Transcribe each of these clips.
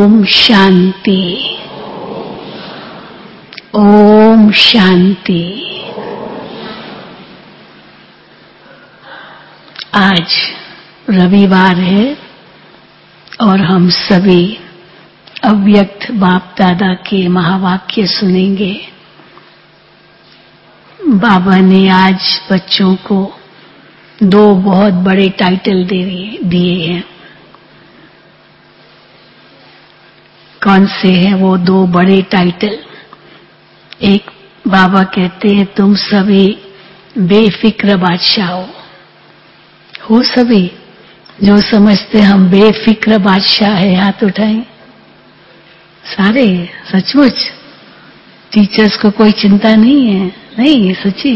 ओम शांति। ओम शांति। आज रविवार है और हम सभी अव्यक्त बाप दादा के महावाक्य सुनेंगे। बाबा ने आज बच्चों को दो बहुत बड़े टाइटल दिए हैं। कौन से हैं वो दो बड़े टाइटल? एक, बाबा कहते हैं तुम सभी बेफिक्र बादशाह हो सभी। जो समझते हम बेफिक्र बादशाह है हाथ उठाएं। सारे सचमुच? टीचर्स को कोई चिंता नहीं है? नहीं, सच्ची।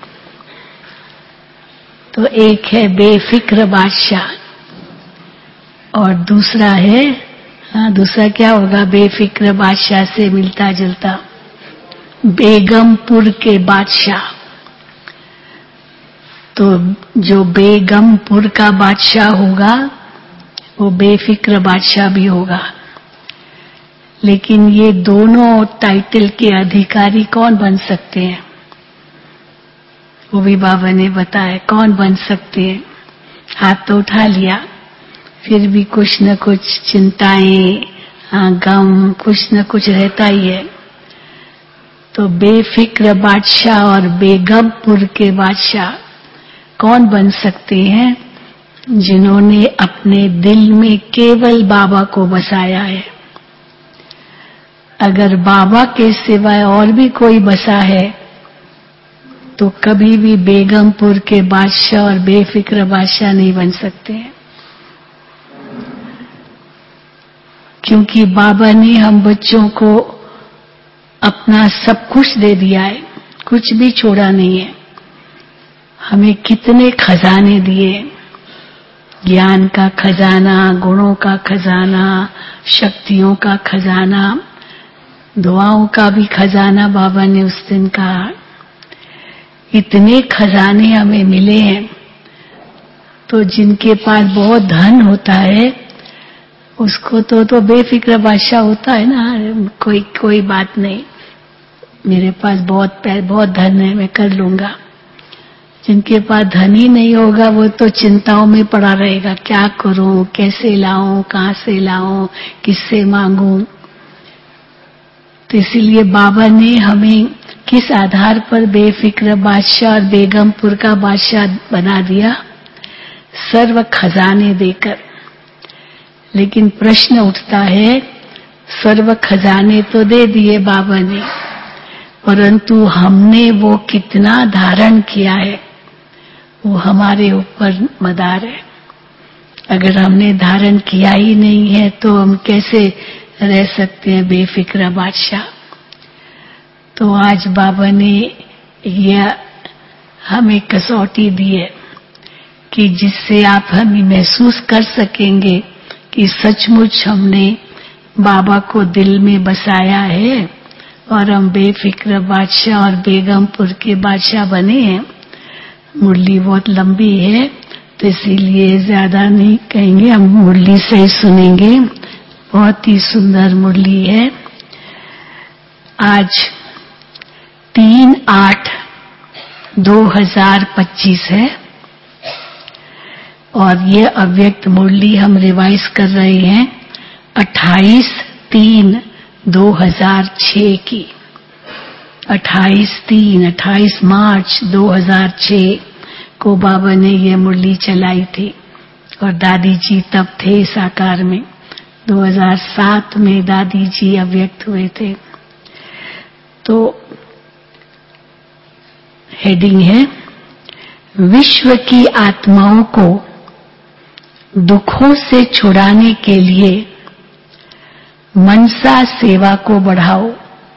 तो एक है बेफिक्र बादशाह और दूसरा है, दूसरा क्या होगा बेफिक्र बादशाह से मिलता जुलता? बेगमपुर के बादशाह। तो जो बेगमपुर का बादशाह होगा वो बेफिक्र बादशाह भी होगा। लेकिन ये दोनों टाइटल के अधिकारी कौन बन सकते हैं? वो भी बाबा ने बताया कौन बन सकते हैं। हाथ तो उठा लिया, फिर भी कुछ न कुछ चिंताएं, गम कुछ न कुछ रहता ही है। तो बेफिक्र बादशाह और बेगमपुर के बादशाह कौन बन सकते हैं? जिन्होंने अपने दिल में केवल बाबा को बसाया है। अगर बाबा के सिवाय और भी कोई बसा है तो कभी भी बेगमपुर के बादशाह और बेफिक्र बादशाह नहीं बन सकते हैं। क्योंकि बाबा ने हम बच्चों को अपना सब कुछ दे दिया है, कुछ भी छोड़ा नहीं है। हमें कितने खजाने दिए, ज्ञान का खजाना, गुणों का खजाना, शक्तियों का खजाना, दुआओं का भी खजाना। बाबा ने उस दिन कहा इतने खजाने हमें मिले हैं। तो जिनके पास बहुत धन होता है उसको तो बेफिक्र बादशाह होता है ना, कोई बात नहीं, मेरे पास बहुत धन है, मैं कर लूंगा। जिनके पास धन ही नहीं होगा वो तो चिंताओं में पड़ा रहेगा, क्या करूं, कैसे लाऊं, कहां से लाऊं, किससे मांगूं। तो इसीलिए बाबा ने हमें किस आधार पर बेफिक्र बादशाह और बेगमपुर का बादशाह बना दिया? सर्व खजाने देकर। लेकिन प्रश्न उठता है, सर्व खजाने तो दे दिए बाबा ने, परंतु हमने वो कितना धारण किया है वो हमारे ऊपर मदार है। अगर हमने धारण किया ही नहीं है तो हम कैसे रह सकते हैं बेफिक्र बादशाह? तो आज बाबा ने यह हमें कसौटी दी है कि जिससे आप हमें महसूस कर सकेंगे कि सचमुच हमने बाबा को दिल में बसाया है और हम बेफिक्र बादशाह और बेगमपुर के बादशाह बने हैं। मुरली बहुत लंबी है तो इसीलिए ज्यादा नहीं कहेंगे, हम मुरली से ही सुनेंगे। बहुत ही सुंदर मुरली है। आज 3/8/2025 है और ये अव्यक्त मुरली हम रिवाइज कर रहे हैं 28/3/2006 की। 28 मार्च 2006 को बाबा ने ये मुरली चलाई थी और दादी जी तब थे साकार में। 2007 में दादी जी अव्यक्त हुए थे। तो हेडिंग है विश्व की आत्माओं को दुखों से छुड़ाने के लिए मनसा सेवा को बढ़ाओ।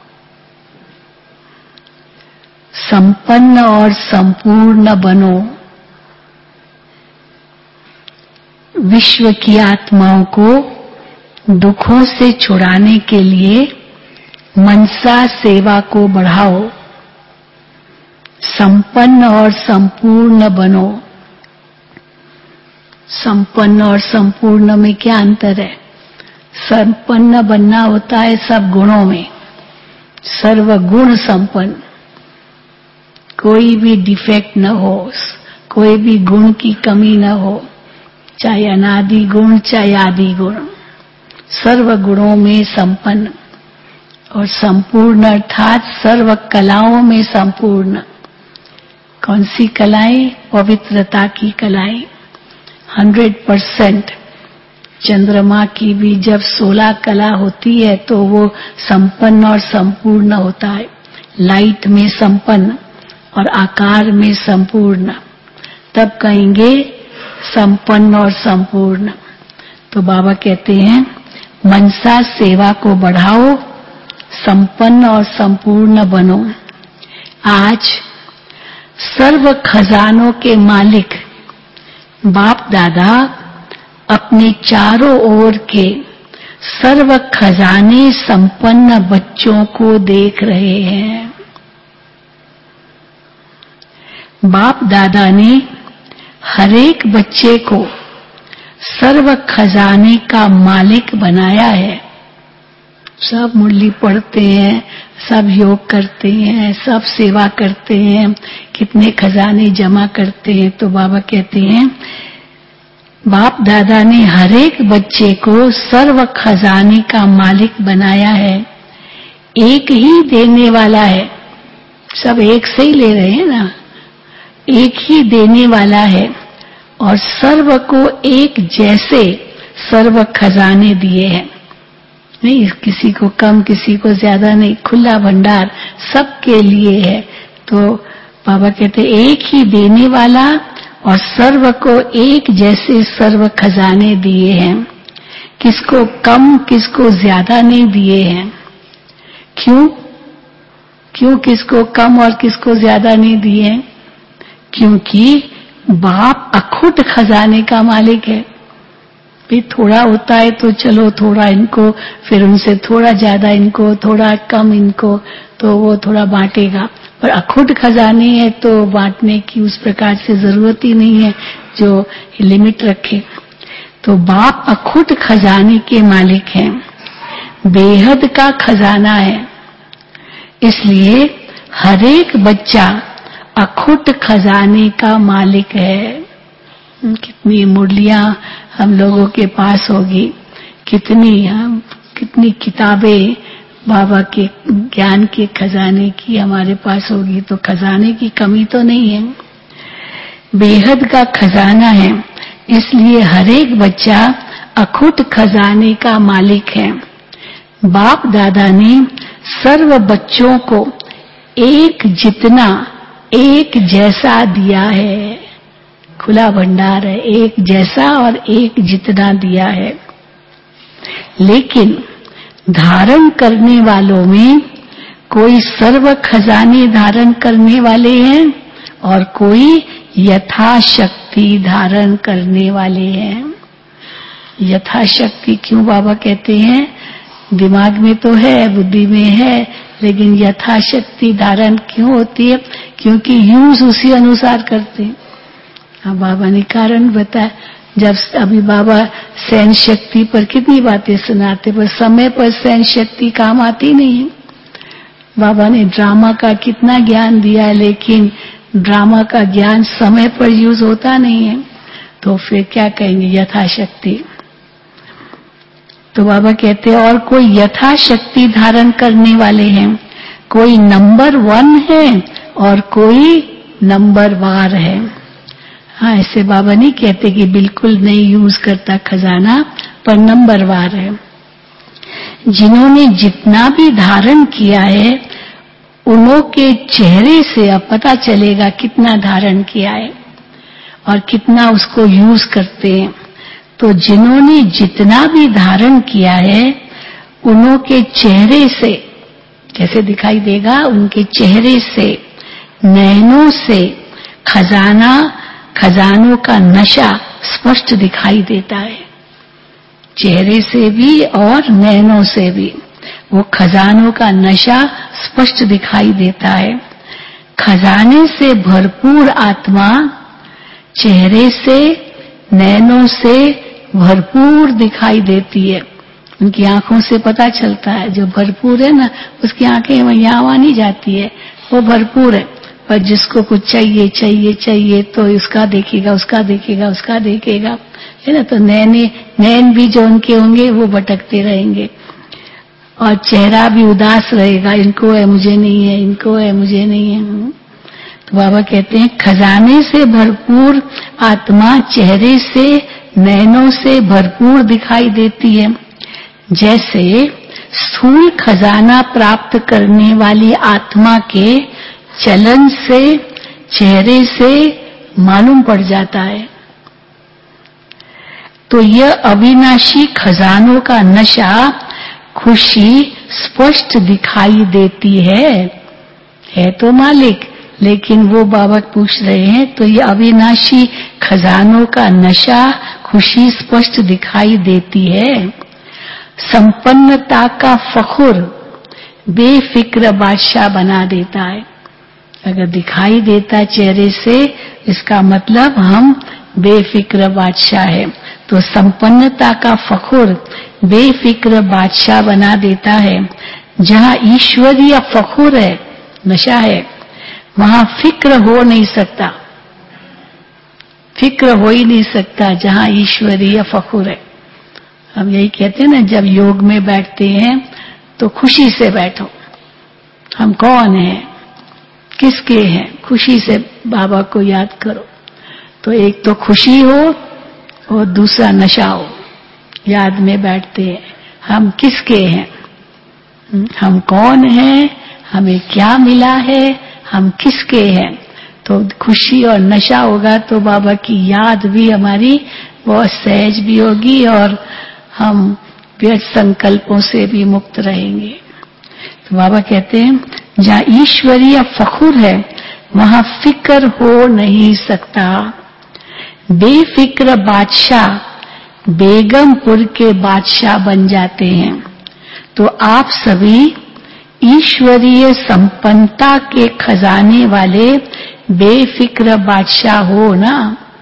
संपन्न और संपूर्ण बनो। विश्व की आत्माओं को दुखों से छुड़ाने के लिए मनसा सेवा को बढ़ाओ। संपन्न और संपूर्ण बनो। संपन्न और संपूर्ण में क्या अंतर है? संपन्न बनना होता है सब गुणों में, सर्वगुण संपन्न, कोई भी डिफेक्ट न हो, कोई भी गुण की कमी न हो, चाहे अनादि गुण चाहे आदि गुण, सर्व गुणों में संपन्न और संपूर्ण अर्थात सर्व कलाओं में संपूर्ण। कौन सी कलाएं? पवित्रता की कलाएं। 100% चंद्रमा की भी जब 16 कला होती है तो वो संपन्न और संपूर्ण होता है, लाइट में संपन्न और आकार में संपूर्ण, तब कहेंगे संपन्न और संपूर्ण। तो बाबा कहते हैं मनसा सेवा को बढ़ाओ, संपन्न और संपूर्ण बनो। आज सर्व खजानों के मालिक बाप दादा अपने चारों ओर के सर्व खजाने संपन्न बच्चों को देख रहे हैं। बाप दादा ने हर एक बच्चे को सर्व खजाने का मालिक बनाया है। सब मुरली पढ़ते हैं, सब योग करते हैं, सब सेवा करते हैं, कितने खजाने जमा करते हैं। तो बाबा कहते हैं बाप दादा ने हर एक बच्चे को सर्व खजाने का मालिक बनाया है। एक ही देने वाला है, सब एक से ही ले रहे हैं ना, एक ही देने वाला है और सर्व को एक जैसे सर्व खजाने दिए हैं। नहीं किसी को कम किसी को ज्यादा नहीं, खुला भंडार सबके लिए है। तो बाबा कहते एक ही देने वाला और सर्व को एक जैसे सर्व खजाने दिए हैं, किसको कम किसको ज्यादा नहीं दिए हैं। क्यों क्यों किसको कम और किसको ज्यादा नहीं दिए हैं? क्योंकि बाप अखुट खजाने का मालिक है। भी थोड़ा होता है तो चलो थोड़ा इनको, फिर उनसे थोड़ा ज्यादा इनको, थोड़ा कम इनको, तो वो थोड़ा बांटेगा। पर अखुट खजाने है तो बांटने की उस प्रकार से जरूरत ही नहीं है जो लिमिट रखे। तो बाप अखुट खजाने के मालिक हैं, बेहद का खजाना है। इसलिए हर एक बच्चा अखुट खजाने का मालिक है। कितनी मुरलियां हम लोगों के पास होगी, कितनी किताबें बाबा के ज्ञान के खजाने की हमारे पास होगी, तो खजाने की कमी तो नहीं है, बेहद का खजाना है। इसलिए हर एक बच्चा अखुट खजाने का मालिक है। बाप दादा ने सर्व बच्चों को एक जितना एक जैसा दिया है, खुला भंडार है, एक जैसा और एक जितना दिया है। लेकिन धारण करने वालों में कोई सर्व खजाने धारण करने वाले हैं और कोई यथाशक्ति धारण करने वाले हैं। यथाशक्ति क्यों बाबा कहते हैं? दिमाग में तो है, बुद्धि में है, लेकिन यथाशक्ति धारण क्यों होती है? क्योंकि यूज उसी अनुसार करते हैं। हाँ, बाबा ने कारण बताया। जब अभी बाबा सहन शक्ति पर कितनी बातें सुनाते, पर समय पर सहन शक्ति काम आती नहीं है। बाबा ने ड्रामा का कितना ज्ञान दिया है, लेकिन ड्रामा का ज्ञान समय पर यूज होता नहीं है, तो फिर क्या कहेंगे? यथाशक्ति। तो बाबा कहते हैं और कोई यथाशक्ति धारण करने वाले हैं, कोई नंबर 1 है और कोई नंबर वार है। हाँ, ऐसे बाबा नहीं कहते कि बिल्कुल नहीं यूज करता खजाना, पर नंबर वार है। जिन्होंने जितना भी धारण किया है उन्हों के चेहरे से अब पता चलेगा कितना धारण किया है और कितना उसको यूज करते हैं। तो जिन्होंने जितना भी धारण किया है उन्हों के चेहरे से जैसे दिखाई देगा, उनके चेहरे से, नैनों से खजानों का नशा स्पष्ट दिखाई देता है। चेहरे से भी और नैनों से भी वो खजानों का नशा स्पष्ट दिखाई देता है। खजाने से भरपूर आत्मा चेहरे से, नैनों से भरपूर दिखाई देती है। उनकी आंखों से पता चलता है। जो भरपूर है ना, उसकी आंखें यहाँ वहां नहीं जाती है, वो भरपूर है। पर जिसको कुछ चाहिए चाहिए चाहिए तो उसका देखेगा, उसका देखेगा, उसका देखेगा, है ना। तो नैन भी जो उनके होंगे वो भटकते रहेंगे और चेहरा भी उदास रहेगा, इनको है मुझे नहीं है, इनको है मुझे नहीं है। तो बाबा कहते हैं खजाने से भरपूर आत्मा चेहरे से, नैनों से भरपूर दिखाई देती है। जैसे स्थूल खजाना प्राप्त करने वाली आत्मा के चलन से, चेहरे से मालूम पड़ जाता है। तो यह अविनाशी खजानों का नशा, खुशी स्पष्ट दिखाई देती है तो मालिक, लेकिन वो बाबा पूछ रहे हैं तो ये अविनाशी खजानों का नशा, खुशी स्पष्ट दिखाई देती है। संपन्नता का फखुर बेफिक्र बादशाह बना देता है। अगर दिखाई देता है चेहरे से, इसका मतलब हम बेफिक्र बादशाह है। तो संपन्नता का फखुर बेफिक्र बादशाह बना देता है। जहां ईश्वरीय फखुर है, नशा है, वहां फिक्र हो नहीं सकता, फिक्र हो ही नहीं सकता जहां ईश्वरीय फखुर है। हम यही कहते हैं ना, जब योग में बैठते हैं तो खुशी से बैठो। हम कौन हैं, किसके हैं, खुशी से बाबा को याद करो। तो एक तो खुशी हो और दूसरा नशा हो। याद में बैठते हैं, हम किसके हैं, हम कौन हैं, हमें क्या मिला है, हम किसके हैं। तो खुशी और नशा होगा तो बाबा की याद भी हमारी बहुत सहज भी होगी और हम व्यर्थ संकल्पों से भी मुक्त रहेंगे। तो बाबा कहते हैं जहां ईश्वरीय फखुर है वहां फिक्र हो नहीं सकता। बेफिक्र बादशाह बेगमपुर के बादशाह बन जाते हैं। तो आप सभी ईश्वरीय संपन्नता के खजाने वाले बेफिक्र बादशाह हो ना,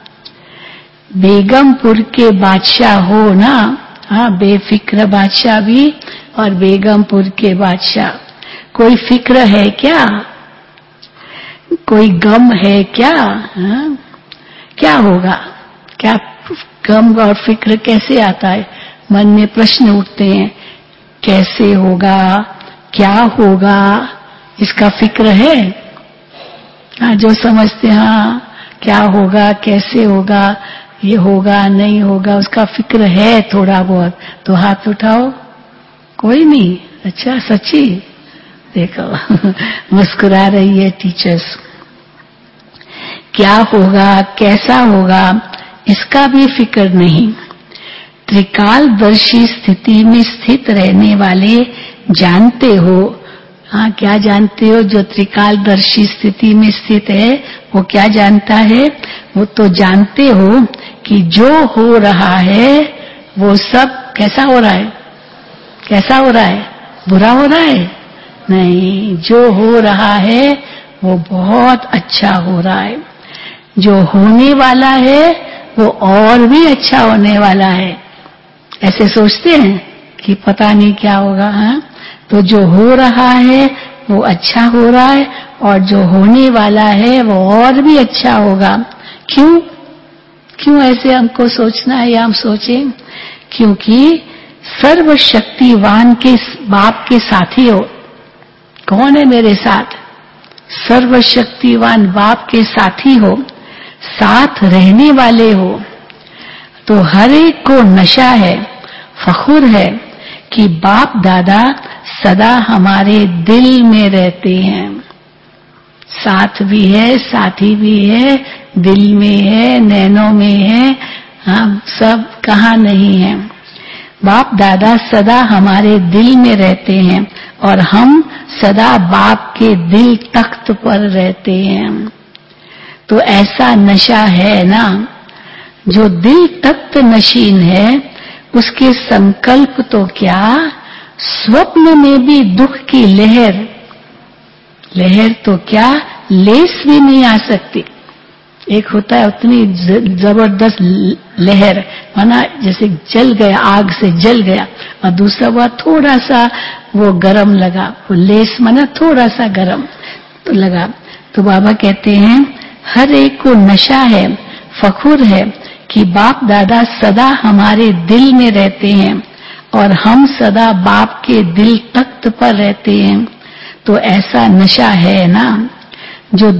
बेगमपुर के बादशाह हो ना। हाँ, बेफिक्र बादशाह भी और बेगमपुर के बादशाह। कोई फिक्र है क्या, कोई गम है क्या? हाँ? क्या होगा, क्या गम और फिक्र कैसे आता है? मन में प्रश्न उठते हैं, कैसे होगा, क्या होगा, इसका फिक्र है? हाँ, जो समझते हाँ क्या होगा, कैसे होगा, ये होगा नहीं होगा, उसका फिक्र है थोड़ा बहुत, तो हाथ उठाओ। कोई नहीं? अच्छा, सच्ची? देखो मुस्कुरा रही है टीचर्स। क्या होगा, कैसा होगा, इसका भी फिक्र नहीं। त्रिकालदर्शी स्थिति में स्थित रहने वाले जानते हो। हाँ, क्या जानते हो? जो त्रिकालदर्शी स्थिति में स्थित है वो क्या जानता है? वो तो जानते हो कि जो हो रहा है वो सब कैसा हो रहा है, कैसा हो रहा है, बुरा हो रहा है? नहीं, जो हो रहा है वो बहुत अच्छा हो रहा है। जो होने वाला है वो और भी अच्छा होने वाला है। ऐसे सोचते हैं कि पता नहीं क्या होगा। हाँ, तो जो हो रहा है वो अच्छा हो रहा है और जो होने वाला है वो और भी अच्छा होगा। क्यों क्यों ऐसे हमको सोचना है या हम सोचें? क्योंकि सर्वशक्तिवान के बाप के साथी हो। कौन है मेरे साथ? सर्वशक्तिवान बाप के साथी हो, साथ रहने वाले हो। तो हर एक को नशा है, फखुर है कि बाप दादा सदा हमारे दिल में रहते हैं। साथ भी है, साथी भी है, दिल में है, नैनों में है, हम सब कहाँ नहीं है। बाप दादा सदा हमारे दिल में रहते हैं और हम सदा बाप के दिल तख्त पर रहते हैं। तो ऐसा नशा है ना, जो दिल तख्त नशीन है उसके संकल्प तो क्या, स्वप्न में भी दुख की लहर तो क्या लेस भी नहीं आ सकती। एक होता है उतनी जबरदस्त लहर, माना जैसे जल गया, आग से जल गया, और दूसरा हुआ थोड़ा सा वो गरम लगा, वो लेस माना थोड़ा सा गरम तो लगा। तो बाबा कहते हैं हर एक को नशा है, फखुर है कि बाप दादा सदा हमारे दिल में रहते हैं और हम सदा बाप के दिल तख्त पर रहते हैं। तो ऐसा नशा है ना। जो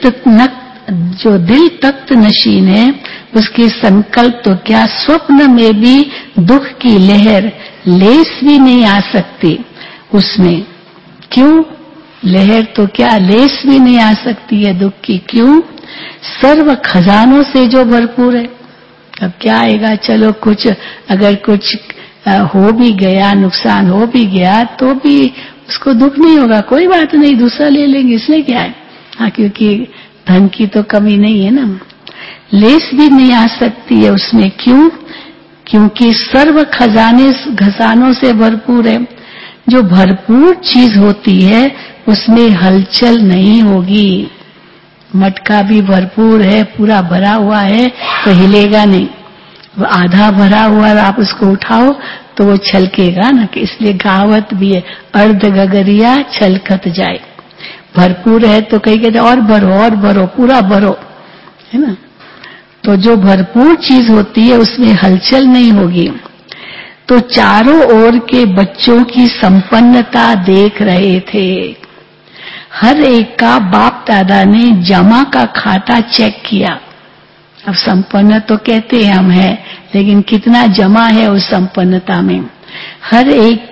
दिल तख्त नशीन है उसके संकल्प तो क्या स्वप्न में भी दुख की लहर लेस भी नहीं आ सकती उसमें। क्यों? लहर तो क्या लेस भी नहीं आ सकती है दुख की। क्यों? सर्व खजानों से जो भरपूर है। अब क्या आएगा? चलो कुछ अगर कुछ हो भी गया, नुकसान हो भी गया तो भी उसको दुख नहीं होगा, कोई बात नहीं, दूसरा ले लेंगे, इसलिए क्या है। हाँ, क्योंकि धन की तो कमी नहीं है ना। लेस भी नहीं आ सकती है उसमें। क्यों? क्योंकि सर्व खजानों से भरपूर है। जो भरपूर चीज होती है उसमें हलचल नहीं होगी। मटका भी भरपूर है, पूरा भरा हुआ है तो हिलेगा नहीं। वो आधा भरा हुआ आप उसको उठाओ तो वो छलकेगा ना। कि इसलिए कहावत भी है, अर्ध गगरिया छलकत जाए। भरपूर है तो कहीं कहते और भरो, पूरा भरो, है ना। तो जो भरपूर चीज होती है उसमें हलचल नहीं होगी। तो चारों ओर के बच्चों की संपन्नता देख रहे थे। हर एक का बाप दादा ने जमा का खाता चेक किया। अब संपन्न तो कहते हैं हम हैं, लेकिन कितना जमा है उस संपन्नता में। हर एक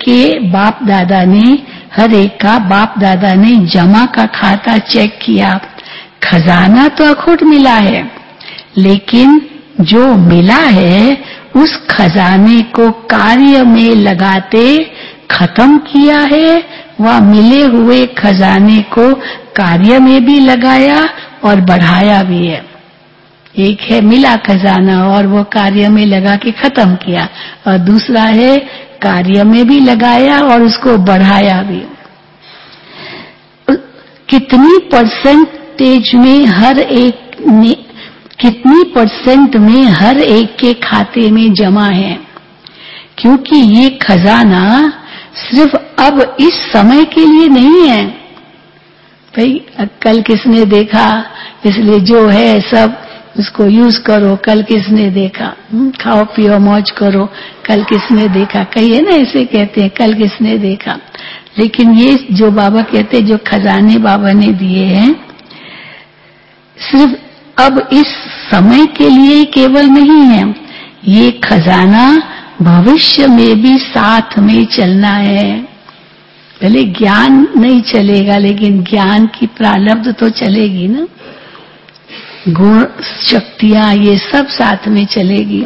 का बाप दादा ने जमा का खाता चेक किया। खजाना तो अखुट मिला है, लेकिन जो मिला है उस खजाने को कार्य में लगाते खत्म किया है, वह मिले हुए खजाने को कार्य में भी लगाया और बढ़ाया भी है। एक है मिला खजाना और वो कार्य में लगा के खत्म किया, और दूसरा है कार्य में भी लगाया और उसको बढ़ाया भी। कितनी परसेंट में हर एक के खाते में जमा है। क्योंकि ये खजाना सिर्फ अब इस समय के लिए नहीं है। भाई कल किसने देखा, इसलिए जो है सब उसको यूज करो। कल किसने देखा, खाओ पियो मौज करो, कल किसने देखा। कई है ना ऐसे कहते हैं, कल किसने देखा। लेकिन ये जो बाबा कहते हैं, जो खजाने बाबा ने दिए हैं, सिर्फ अब इस समय के लिए केवल नहीं है। ये खजाना भविष्य में भी साथ में चलना है। भले ज्ञान नहीं चलेगा, लेकिन ज्ञान की प्रारब्ध तो चलेगी ना। गुण शक्तियां ये सब साथ में चलेगी।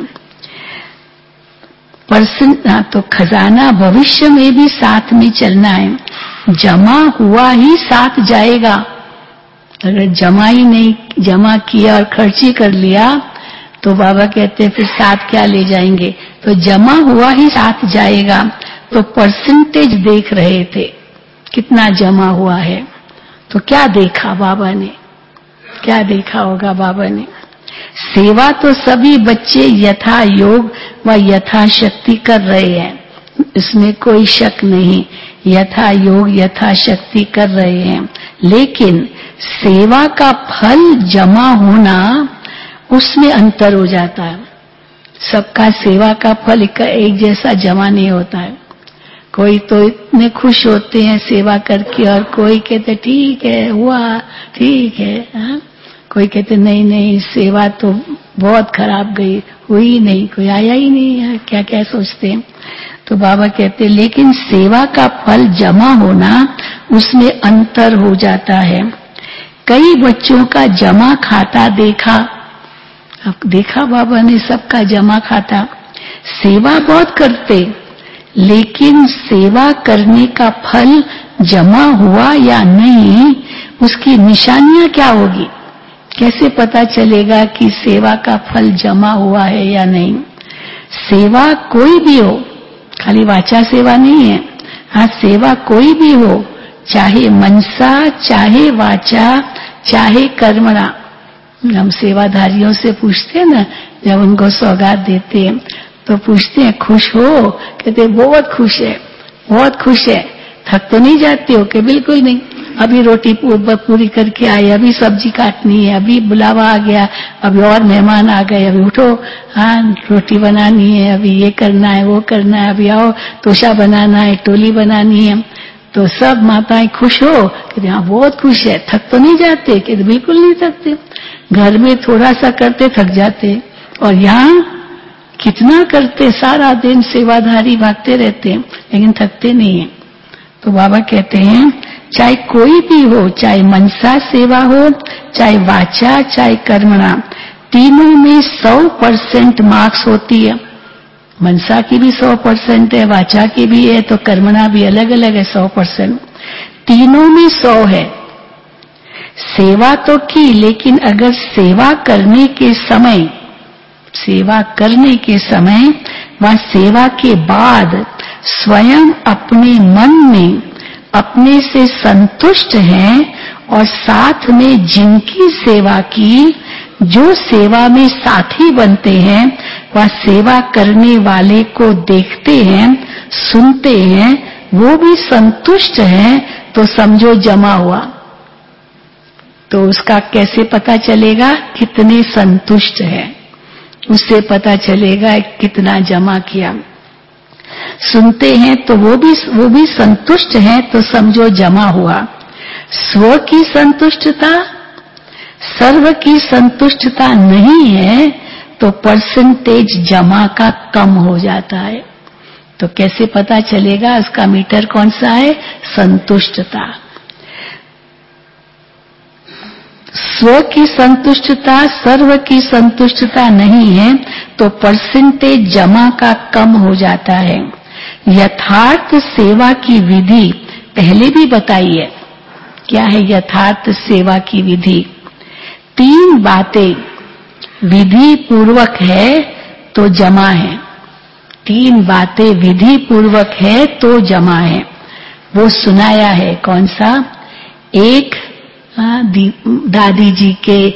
तो खजाना भविष्य में भी साथ में चलना है। जमा हुआ ही साथ जाएगा। अगर जमा किया और खर्ची कर लिया तो बाबा कहते हैं फिर साथ क्या ले जाएंगे। तो जमा हुआ ही साथ जाएगा। तो परसेंटेज देख रहे थे कितना जमा हुआ है। तो क्या देखा बाबा ने, क्या देखा होगा बाबा ने। सेवा तो सभी बच्चे यथा योग व यथा शक्ति कर रहे हैं, इसमें कोई शक नहीं। यथा योग यथा शक्ति कर रहे हैं, लेकिन सेवा का फल जमा होना, उसमें अंतर हो जाता है। सबका सेवा का फल एक जैसा जमा नहीं होता है। कोई तो इतने खुश होते हैं सेवा करके, और कोई कहते ठीक है हुआ, ठीक है। हाँ? कोई कहते नहीं सेवा तो बहुत खराब गई, हुई नहीं, कोई आया ही नहीं है, क्या क्या सोचते हैं। तो बाबा कहते लेकिन सेवा का फल जमा होना, उसमें अंतर हो जाता है। कई बच्चों का जमा खाता देखा, अब देखा बाबा ने सबका जमा खाता। सेवा बहुत करते, लेकिन सेवा करने का फल जमा हुआ या नहीं, उसकी निशानियां क्या होगी, कैसे पता चलेगा कि सेवा का फल जमा हुआ है या नहीं। सेवा कोई भी हो, खाली वाचा सेवा नहीं है। हाँ, सेवा कोई भी हो, चाहे मनसा, चाहे वाचा, चाहे कर्मणा। हम सेवाधारियों से पूछते हैं ना, जब उनको सौगात देते हैं तो पूछते हैं खुश हो? कहते बहुत खुश है, बहुत खुश है। थक तो नहीं जाते हो? कि बिल्कुल नहीं, अभी रोटी पूरी करके आए, अभी सब्जी काटनी है, अभी बुलावा आ गया, अभी और मेहमान आ गए, अभी उठो, हाँ रोटी बनानी है, अभी ये करना है, वो करना है, अभी आओ तोशा बनाना है, टोली बनानी है। तो सब माताएं खुश हो? कहते हाँ बहुत खुश है। थक तो नहीं जाते? कहते बिल्कुल नहीं थकते। घर में थोड़ा सा करते थक जाते, और यहाँ कितना करते, सारा दिन सेवाधारी भागते रहते हैं, लेकिन थकते नहीं है। तो बाबा कहते हैं चाहे कोई भी हो, चाहे मनसा सेवा हो, चाहे वाचा, चाहे कर्मणा, तीनों में 100% मार्क्स होती है। मनसा की भी 100% है, वाचा की भी है, तो कर्मणा भी अलग अलग है 100%। तीनों में 100 है। सेवा तो की, लेकिन अगर सेवा करने के समय वह सेवा के बाद स्वयं अपने मन में अपने से संतुष्ट हैं, और साथ में जिनकी सेवा की, जो सेवा में साथी बनते हैं, वह सेवा करने वाले को देखते हैं, सुनते हैं, वो भी संतुष्ट हैं, तो समझो जमा हुआ। तो उसका कैसे पता चलेगा कितने संतुष्ट है? उससे पता चलेगा कितना जमा किया। सुनते हैं तो वो भी संतुष्ट हैं, तो समझो जमा हुआ। स्व की संतुष्टता, सर्व की संतुष्टता नहीं है, तो परसेंटेज जमा का कम हो जाता है। तो कैसे पता चलेगा? उसका मीटर कौन सा है? संतुष्टता। स्व की संतुष्टता, सर्व की संतुष्टता नहीं है, तो परसेंटेज जमा का कम हो जाता है। यथार्थ सेवा की विधि पहले भी बताई है। क्या है यथार्थ सेवा की विधि? 3 बातें विधि पूर्वक है तो जमा है। 3 बातें विधि पूर्वक है तो जमा है। वो सुनाया है। कौन सा? एक, दादी जी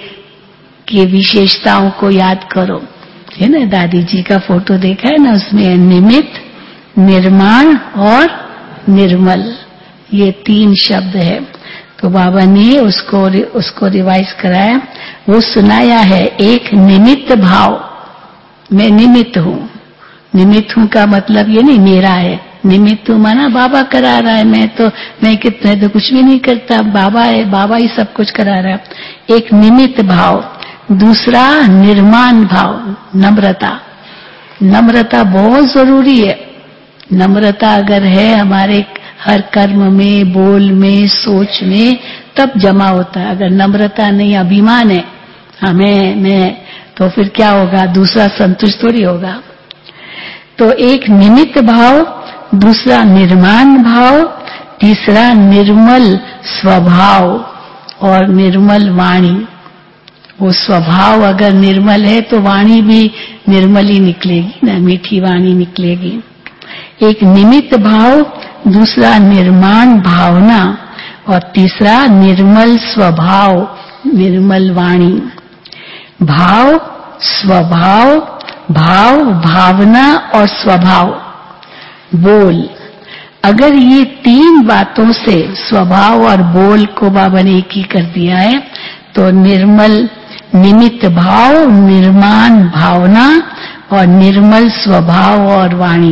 के विशेषताओं को याद करो, है ना। दादी जी का फोटो देखा है ना, उसमें निमित्त, निर्माण और निर्मल, ये 3 शब्द है। तो बाबा ने उसको रिवाइज कराया। वो सुनाया है। एक निमित्त भाव, मैं निमित्त हूँ। निमित्त हूँ का मतलब ये नहीं मेरा है। निमित्त माना बाबा करा रहा है, मैं तो कुछ भी नहीं करता, बाबा है, बाबा ही सब कुछ करा रहा है। एक निमित्त भाव। दूसरा निर्माण भाव, नम्रता। नम्रता बहुत जरूरी है। नम्रता अगर है हमारे हर कर्म में, बोल में, सोच में, तब जमा होता है। अगर नम्रता नहीं, अभिमान है, हाँ मैं, तो फिर क्या होगा? दूसरा संतुष्ट थोड़ी होगा। तो एक निमित्त भाव, दूसरा निर्माण भाव, तीसरा निर्मल स्वभाव और निर्मल वाणी। वो स्वभाव अगर निर्मल है तो वाणी भी निर्मल ही निकलेगी ना, मीठी वाणी निकलेगी। एक निमित्त भाव, दूसरा निर्माण भावना, और तीसरा निर्मल स्वभाव, निर्मल वाणी। भाव, स्वभाव, भाव, भावना और स्वभाव, बोल। अगर ये 3 बातों से स्वभाव और बोल को बाबा ने एक ही कर दिया है, तो निर्मल निमित्त भाव, निर्माण भावना और निर्मल स्वभाव और वाणी।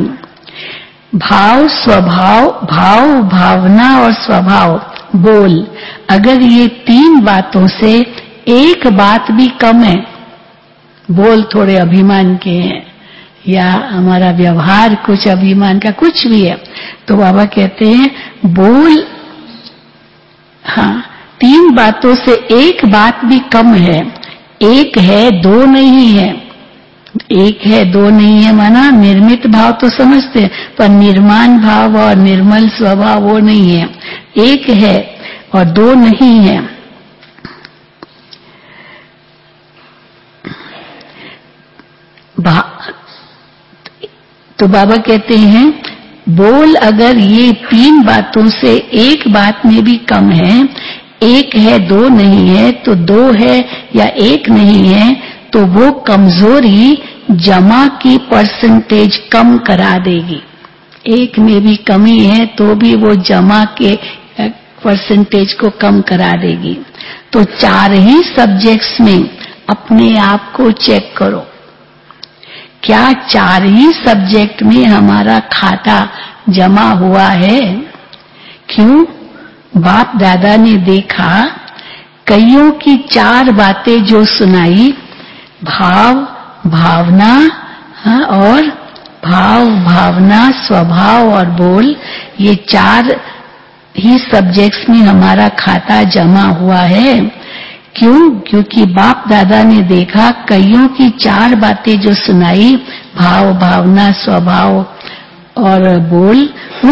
भाव, स्वभाव, भाव, भावना और स्वभाव, बोल। अगर ये 3 बातों से एक बात भी कम है, बोल थोड़े अभिमान के हैं या हमारा व्यवहार कुछ अभिमान का कुछ भी है, तो बाबा कहते हैं बोल, हाँ 3 बातों से एक बात भी कम है। एक है, 2 नहीं है। एक है, 2 नहीं है माना निर्मित भाव तो समझते हैं, पर निर्माण भाव और निर्मल स्वभाव वो नहीं है। एक है और 2 नहीं है। तो बाबा कहते हैं बोल अगर ये 3 बातों से एक बात में भी कम है, एक है 2 नहीं है, तो 2 है या 1 नहीं है, तो वो कमजोरी जमा की परसेंटेज कम करा देगी। एक में भी कमी है तो भी वो जमा के परसेंटेज को कम करा देगी। तो 4 ही सब्जेक्ट्स में अपने आप को चेक करो, क्या 4 ही सब्जेक्ट में हमारा खाता जमा हुआ है? क्यों? बाप दादा ने देखा कईयों की 4 बातें जो सुनाई, भाव, भावना और भाव, भावना, स्वभाव और बोल, ये 4 ही सब्जेक्ट्स में हमारा खाता जमा हुआ है। क्यों? क्योंकि बाप दादा ने देखा कईयों की 4 बातें जो सुनाई, भाव, भावना, स्वभाव और बोल,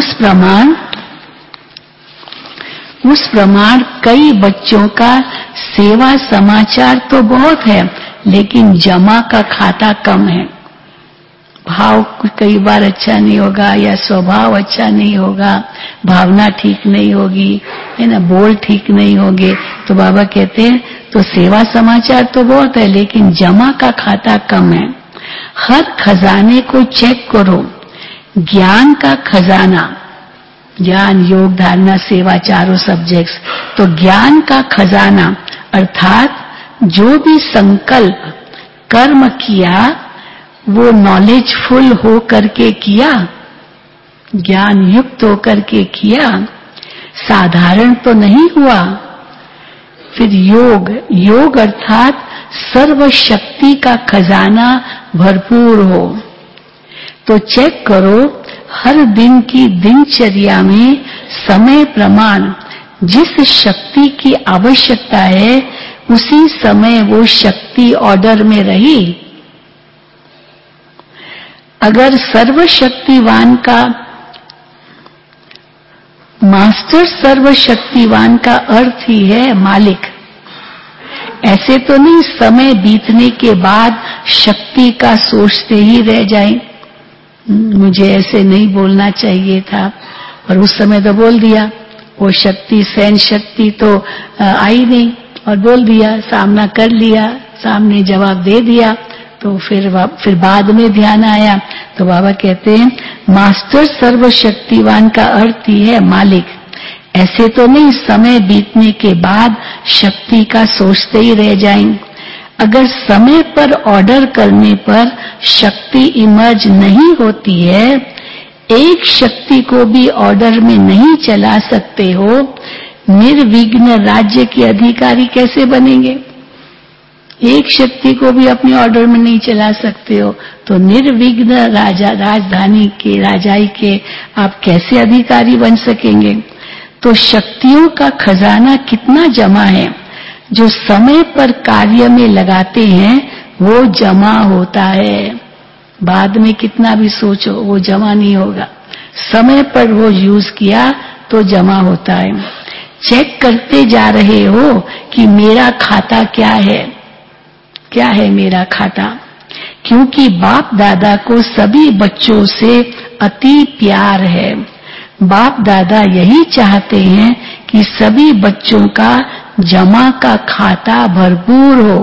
उस प्रमाण कई बच्चों का सेवा समाचार तो बहुत है, लेकिन जमा का खाता कम है। भाव कई बार अच्छा नहीं होगा, या स्वभाव अच्छा नहीं होगा, भावना ठीक नहीं होगी, है ना, बोल ठीक नहीं होंगे। तो बाबा कहते हैं तो सेवा समाचार तो बहुत है, लेकिन जमा का खाता कम है। हर खजाने को चेक करो, ज्ञान का खजाना, ज्ञान, योग, धारणा, सेवा, 4 सब्जेक्ट्स। तो ज्ञान का खजाना अर्थात जो भी संकल्प कर्म किया वो नॉलेजफुल हो करके किया, ज्ञान युक्त हो करके किया, साधारण तो नहीं हुआ। फिर योग, योग अर्थात सर्व शक्ति का खजाना भरपूर हो। तो चेक करो हर दिन की दिनचर्या में समय प्रमाण जिस शक्ति की आवश्यकता है उसी समय वो शक्ति ऑर्डर में रही। अगर सर्वशक्तिवान का, मास्टर सर्वशक्तिवान का अर्थ ही है मालिक। ऐसे तो नहीं समय बीतने के बाद शक्ति का सोचते ही रह जाएं, मुझे ऐसे नहीं बोलना चाहिए था, और उस समय तो बोल दिया। वो शक्ति, सहन शक्ति तो आई नहीं और बोल दिया, सामना कर लिया, सामने जवाब दे दिया। तो फिर बाद में ध्यान आया। तो बाबा कहते हैं मास्टर सर्वशक्तिवान का अर्थ ही है मालिक। ऐसे तो नहीं समय बीतने के बाद शक्ति का सोचते ही रह जाएं। अगर समय पर ऑर्डर करने पर शक्ति इमर्ज नहीं होती है, एक शक्ति को भी ऑर्डर में नहीं चला सकते हो, निर्विघ्न राज्य के अधिकारी कैसे बनेंगे? एक शक्ति को भी अपने ऑर्डर में नहीं चला सकते हो तो निर्विघ्न राजधानी के, राजाई के आप कैसे अधिकारी बन सकेंगे? तो शक्तियों का खजाना कितना जमा है, जो समय पर कार्य में लगाते हैं वो जमा होता है। बाद में कितना भी सोचो वो जमा नहीं होगा, समय पर वो यूज किया तो जमा होता है। चेक करते जा रहे हो कि मेरा खाता क्या है, क्या है मेरा खाता? क्योंकि बाप दादा को सभी बच्चों से अति प्यार है। बाप दादा यही चाहते हैं कि सभी बच्चों का जमा का खाता भरपूर हो,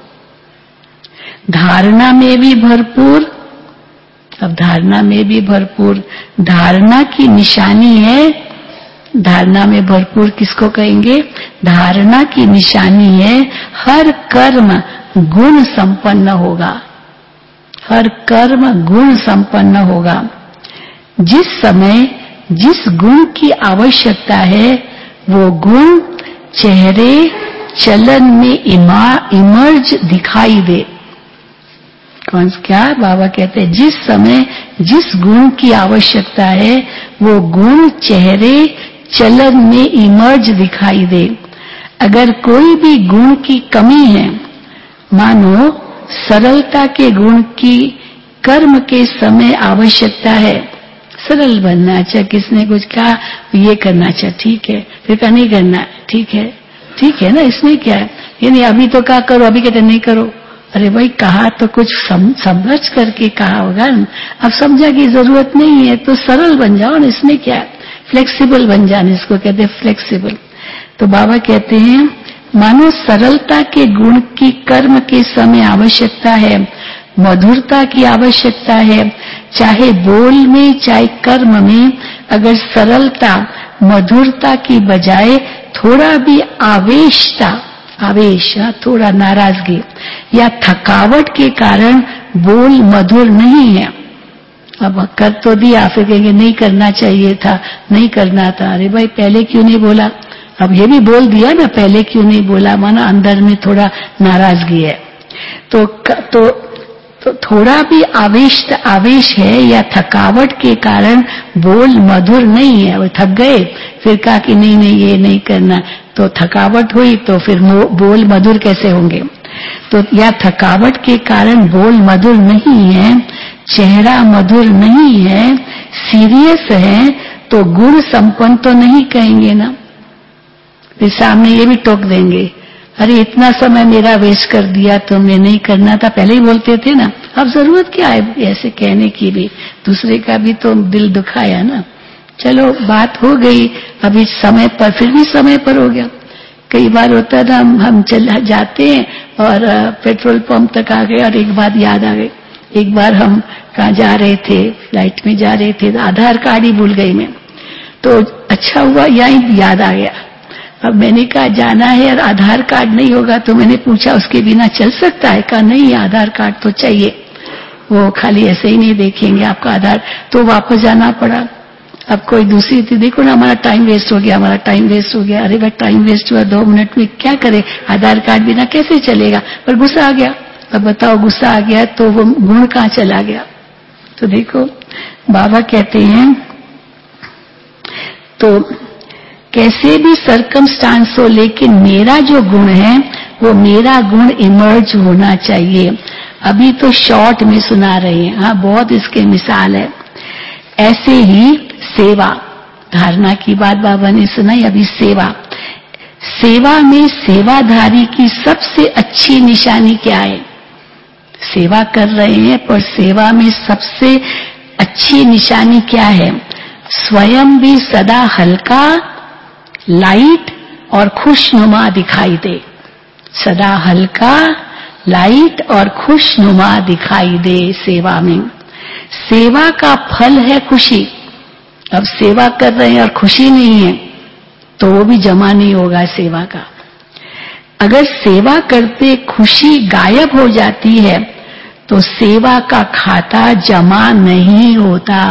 धारणा में भी भरपूर। अब धारणा में भी भरपूर, धारणा की निशानी है, धारणा में भरपूर किसको कहेंगे? धारणा की निशानी है हर कर्म गुण संपन्न होगा, हर कर्म गुण संपन्न होगा। जिस समय जिस गुण की आवश्यकता है वो गुण चेहरे चलन में इमर्ज दिखाई दे। कौन क्या बाबा कहते हैं? जिस समय जिस गुण की आवश्यकता है वो गुण चेहरे चलन में इमर्ज दिखाई दे। अगर कोई भी गुण की कमी है, मानो सरलता के गुण की कर्म के समय आवश्यकता है, सरल बनना। अच्छा किसने कुछ कहा ये करना, अच्छा ठीक है, फिर क्या नहीं करना, ठीक है ना, इसमें क्या है? ये नहीं अभी तो क्या करो, अभी कहते नहीं करो। अरे भाई कहा तो कुछ समझ करके कहा होगा, अब समझा की जरूरत नहीं है तो सरल बन जाओ ना, इसमें क्या है? फ्लेक्सिबल बन जाने, इसको कहते हैं फ्लेक्सिबल। तो बाबा कहते हैं मानो सरलता के गुण की कर्म के समय आवश्यकता है, मधुरता की आवश्यकता है। चाहे बोल में चाहे कर्म में अगर सरलता मधुरता की बजाय थोड़ा भी आवेश थोड़ा नाराजगी या थकावट के कारण बोल मधुर नहीं है। अब कर तो दिया, फिर कहेंगे नहीं करना चाहिए था, नहीं करना था। अरे भाई पहले क्यों नहीं बोला? अब ये भी बोल दिया ना, पहले क्यों नहीं बोला, माना अंदर में थोड़ा नाराजगी है। तो थोड़ा भी आवेश है या थकावट के कारण बोल मधुर नहीं है। वो थक गए, फिर कहा कि नहीं ये नहीं करना, तो थकावट हुई, तो फिर बोल मधुर कैसे होंगे? तो या थकावट के कारण बोल मधुर नहीं है, चेहरा मधुर नहीं है, सीरियस है, तो गुण संपन्न तो नहीं कहेंगे ना। फिर सामने ये भी टोक देंगे, अरे इतना समय मेरा वेस्ट कर दिया, तुमने नहीं करना था, पहले ही बोलते थे ना। अब जरूरत क्या है ऐसे कहने की भी? दूसरे का भी तो दिल दुखाया ना। चलो बात हो गई, अभी समय पर, फिर भी समय पर हो गया। कई बार होता था हम चल जाते हैं और पेट्रोल पंप तक आ गए और एक बात याद आ गई। एक बार हम कहाँ जा रहे थे, फ्लाइट में जा रहे थे, आधार कार्ड ही भूल गई मैं। तो अच्छा हुआ यही याद आ गया। अब मैंने कहा जाना है और आधार कार्ड नहीं होगा, तो मैंने पूछा उसके बिना चल सकता है? कहा नहीं, आधार कार्ड तो चाहिए, वो खाली ऐसे ही नहीं देखेंगे आपका आधार। तो वापस जाना पड़ा। अब कोई दूसरी थी, देखो ना हमारा टाइम वेस्ट हो गया, हमारा टाइम वेस्ट हो गया। अरे भाई टाइम वेस्ट हुआ, 2 मिनट में क्या करे, आधार कार्ड बिना कैसे चलेगा? पर गुस्सा आ गया। अब बताओ गुस्सा आ गया तो वो गुण कहाँ चला गया? तो देखो बाबा कहते हैं, तो कैसे भी सरकमस्टांस हो, लेकिन मेरा जो गुण है वो मेरा गुण इमर्ज होना चाहिए। अभी तो शॉर्ट में सुना रहे हैं, हाँ बहुत इसके मिसाल है। ऐसे ही सेवा, धारणा की बात बाबा ने सुनाई, अभी सेवा में सेवाधारी की सबसे अच्छी निशानी क्या है? सेवा कर रहे हैं, पर सेवा में सबसे अच्छी निशानी क्या है? स्वयं भी सदा हल्का, लाइट और खुशनुमा दिखाई दे। सदा हल्का, लाइट और खुशनुमा दिखाई दे सेवा में। सेवा का फल है खुशी। अब सेवा कर रहे हैं और खुशी नहीं है, तो वो भी जमा नहीं होगा सेवा का। अगर सेवा करते खुशी गायब हो जाती है, तो सेवा का खाता जमा नहीं होता।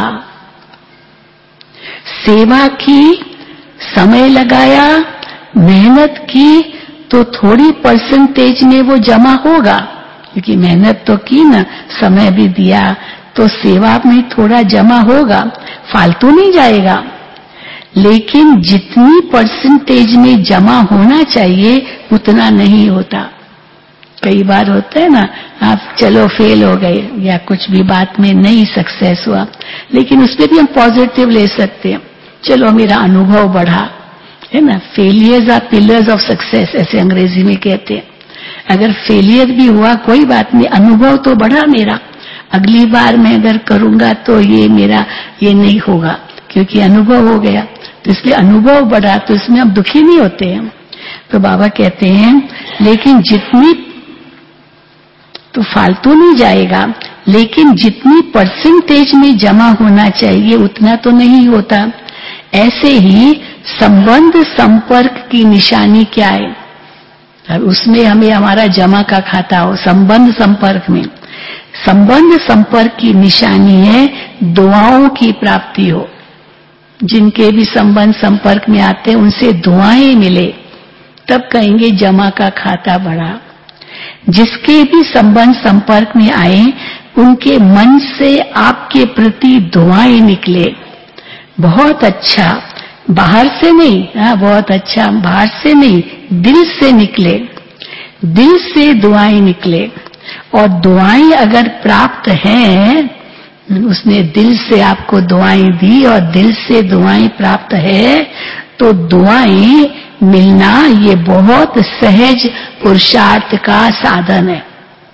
सेवा की, समय लगाया, मेहनत की, तो थोड़ी परसेंटेज में वो जमा होगा, क्योंकि मेहनत तो की ना, समय भी दिया, तो सेवा में थोड़ा जमा होगा, फालतू नहीं जाएगा। लेकिन जितनी परसेंटेज में जमा होना चाहिए उतना नहीं होता। कई बार होता है ना, आप चलो फेल हो गए या कुछ भी बात में नहीं सक्सेस हुआ, लेकिन उसमें भी हम पॉजिटिव ले सकते हैं। चलो मेरा अनुभव बढ़ा, है ना। Failures are pillars of success, ऐसे अंग्रेजी में कहते हैं। अगर फेलियर भी हुआ कोई बात नहीं, अनुभव तो बढ़ा मेरा, अगली बार मैं अगर करूंगा तो ये मेरा ये नहीं होगा, क्योंकि अनुभव हो गया। तो इसलिए अनुभव बढ़ा, तो इसमें हम दुखी नहीं होते हैं। तो बाबा कहते हैं लेकिन जितनी, तो फालतू नहीं जाएगा, लेकिन जितनी परसेंटेज में जमा होना चाहिए उतना तो नहीं होता। ऐसे ही संबंध संपर्क की निशानी क्या है? अब उसमें हमें हमारा जमा का खाता हो। संबंध संपर्क में, संबंध संपर्क की निशानी है दुआओं की प्राप्ति हो। जिनके भी संबंध संपर्क में आते हैं उनसे दुआएं मिले, तब कहेंगे जमा का खाता बढ़ा। जिसके भी संबंध संपर्क में आए उनके मन से आपके प्रति दुआएं निकले, बहुत अच्छा, बाहर से नहीं, बहुत अच्छा, बाहर से नहीं, दिल से निकले, दिल से दुआएं निकले। और दुआएं अगर प्राप्त हैं, उसने दिल से आपको दुआएं दी और दिल से दुआएं प्राप्त है, तो दुआएं मिलना ये बहुत सहज पुरुषार्थ का साधन है।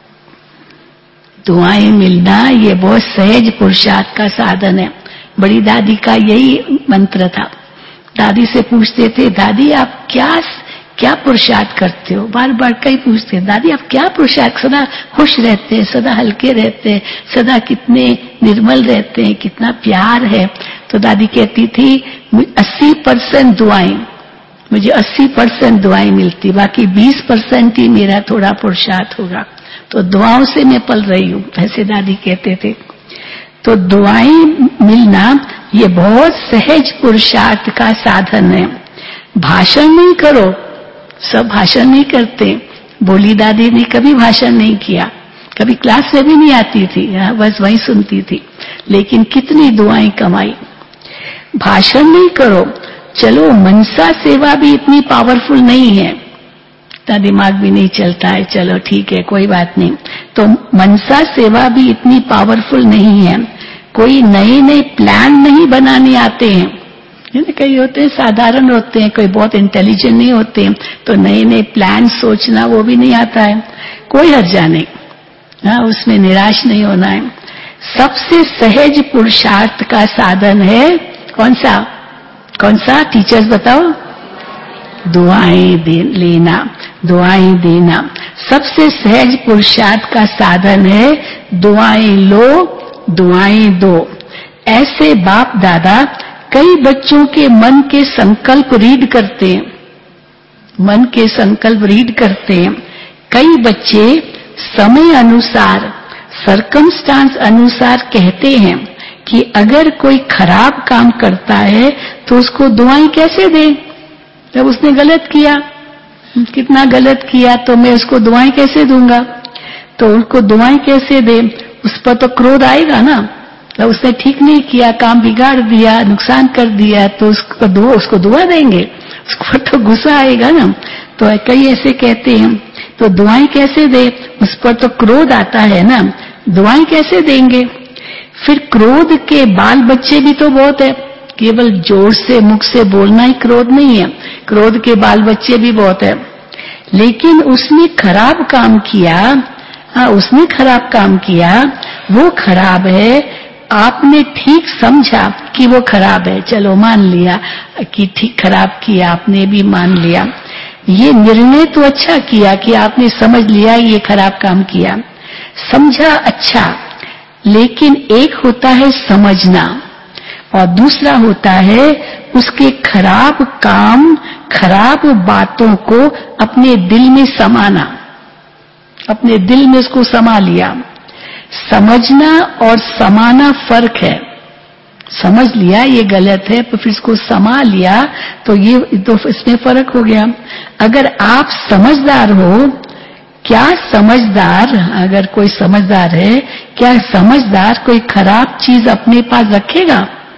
दुआएं मिलना ये बहुत सहज पुरुषार्थ का साधन है। बड़ी दादी का यही मंत्र था। दादी से पूछते थे, दादी आप क्या पुरुषार्थ करते हो? बार बार कई पूछते हैं, दादी आप क्या पुरुषार्थ, सदा खुश रहते हैं, सदा हल्के रहते हैं, सदा कितने निर्मल रहते हैं, कितना प्यार है। तो दादी कहती थी 80% दुआएं, मुझे 80% दुआएं मिलती, बाकी 20% ही मेरा थोड़ा पुरुषार्थ होगा। तो दुआओं से मैं पल रही हूँ, ऐसे दादी कहते थे। तो दुआएं मिलना ये बहुत सहज पुरुषार्थ का साधन है। भाषण नहीं करो, सब भाषण नहीं करते। बोली दादी ने कभी भाषण नहीं किया, कभी क्लास में भी नहीं आती थी, बस वहीं सुनती थी, लेकिन कितनी दुआएं कमाई। भाषण नहीं करो, चलो मनसा सेवा भी इतनी पावरफुल नहीं है, इतना दिमाग भी नहीं चलता है, चलो ठीक है कोई बात नहीं। तो मनसा सेवा भी इतनी पावरफुल नहीं है। कोई नए नए प्लान नहीं बनाने आते हैं, कई होते हैं साधारण होते हैं, कोई बहुत इंटेलिजेंट नहीं होते हैं, तो नए नए प्लान सोचना वो भी नहीं आता है। कोई हर्जा नहीं, उसमें निराश नहीं होना है। सबसे सहज पुरुषार्थ का साधन है कौन सा? कौन सा? टीचर्स बताओ। दुआएं लेना, दुआएं देना। सबसे सहज पुरुषार्थ का साधन है दुआएं लो, दुआएं दो। ऐसे बाप दादा कई बच्चों के मन के संकल्प रीड करते हैं, मन के संकल्प रीड करते हैं। कई बच्चे समय अनुसार, सर्कमस्टांस अनुसार कहते हैं कि अगर कोई खराब काम करता है तो उसको दुआएं कैसे दें? जब उसने गलत किया, कितना गलत किया, तो मैं उसको दुआएं कैसे दूंगा? तो उसको दुआएं कैसे दे? उस पर तो क्रोध आएगा ना, तो उसने ठीक नहीं किया, काम बिगाड़ दिया, नुकसान कर दिया, तो उसको दुआ देंगे? उसको तो गुस्सा आएगा ना। तो कई ऐसे कहते हैं, तो दुआएं कैसे दे? उस पर तो क्रोध आता है ना, दुआएं कैसे देंगे? फिर क्रोध के बाल बच्चे भी तो बहुत है, केवल जोर से मुख से बोलना ही क्रोध नहीं है, क्रोध के बाल बच्चे भी बहुत है। लेकिन उसने खराब काम किया, उसने खराब काम किया, वो खराब है, आपने ठीक समझा कि वो खराब है, चलो मान लिया कि ठीक खराब किया, आपने भी मान लिया। ये निर्णय तो अच्छा किया कि आपने समझ लिया ये खराब काम किया, समझा अच्छा। लेकिन एक होता है समझना और दूसरा होता है उसके खराब काम, खराब बातों को अपने दिल में समाना, अपने दिल में उसको समा लिया। समझना और समाना फर्क है। समझ लिया ये गलत है, तो फिर इसको समा लिया, तो ये तो इसमें फर्क हो गया। अगर आप समझदार हो, क्या समझदार, अगर कोई समझदार है, क्या समझदार कोई खराब चीज अपने पास रखेगा?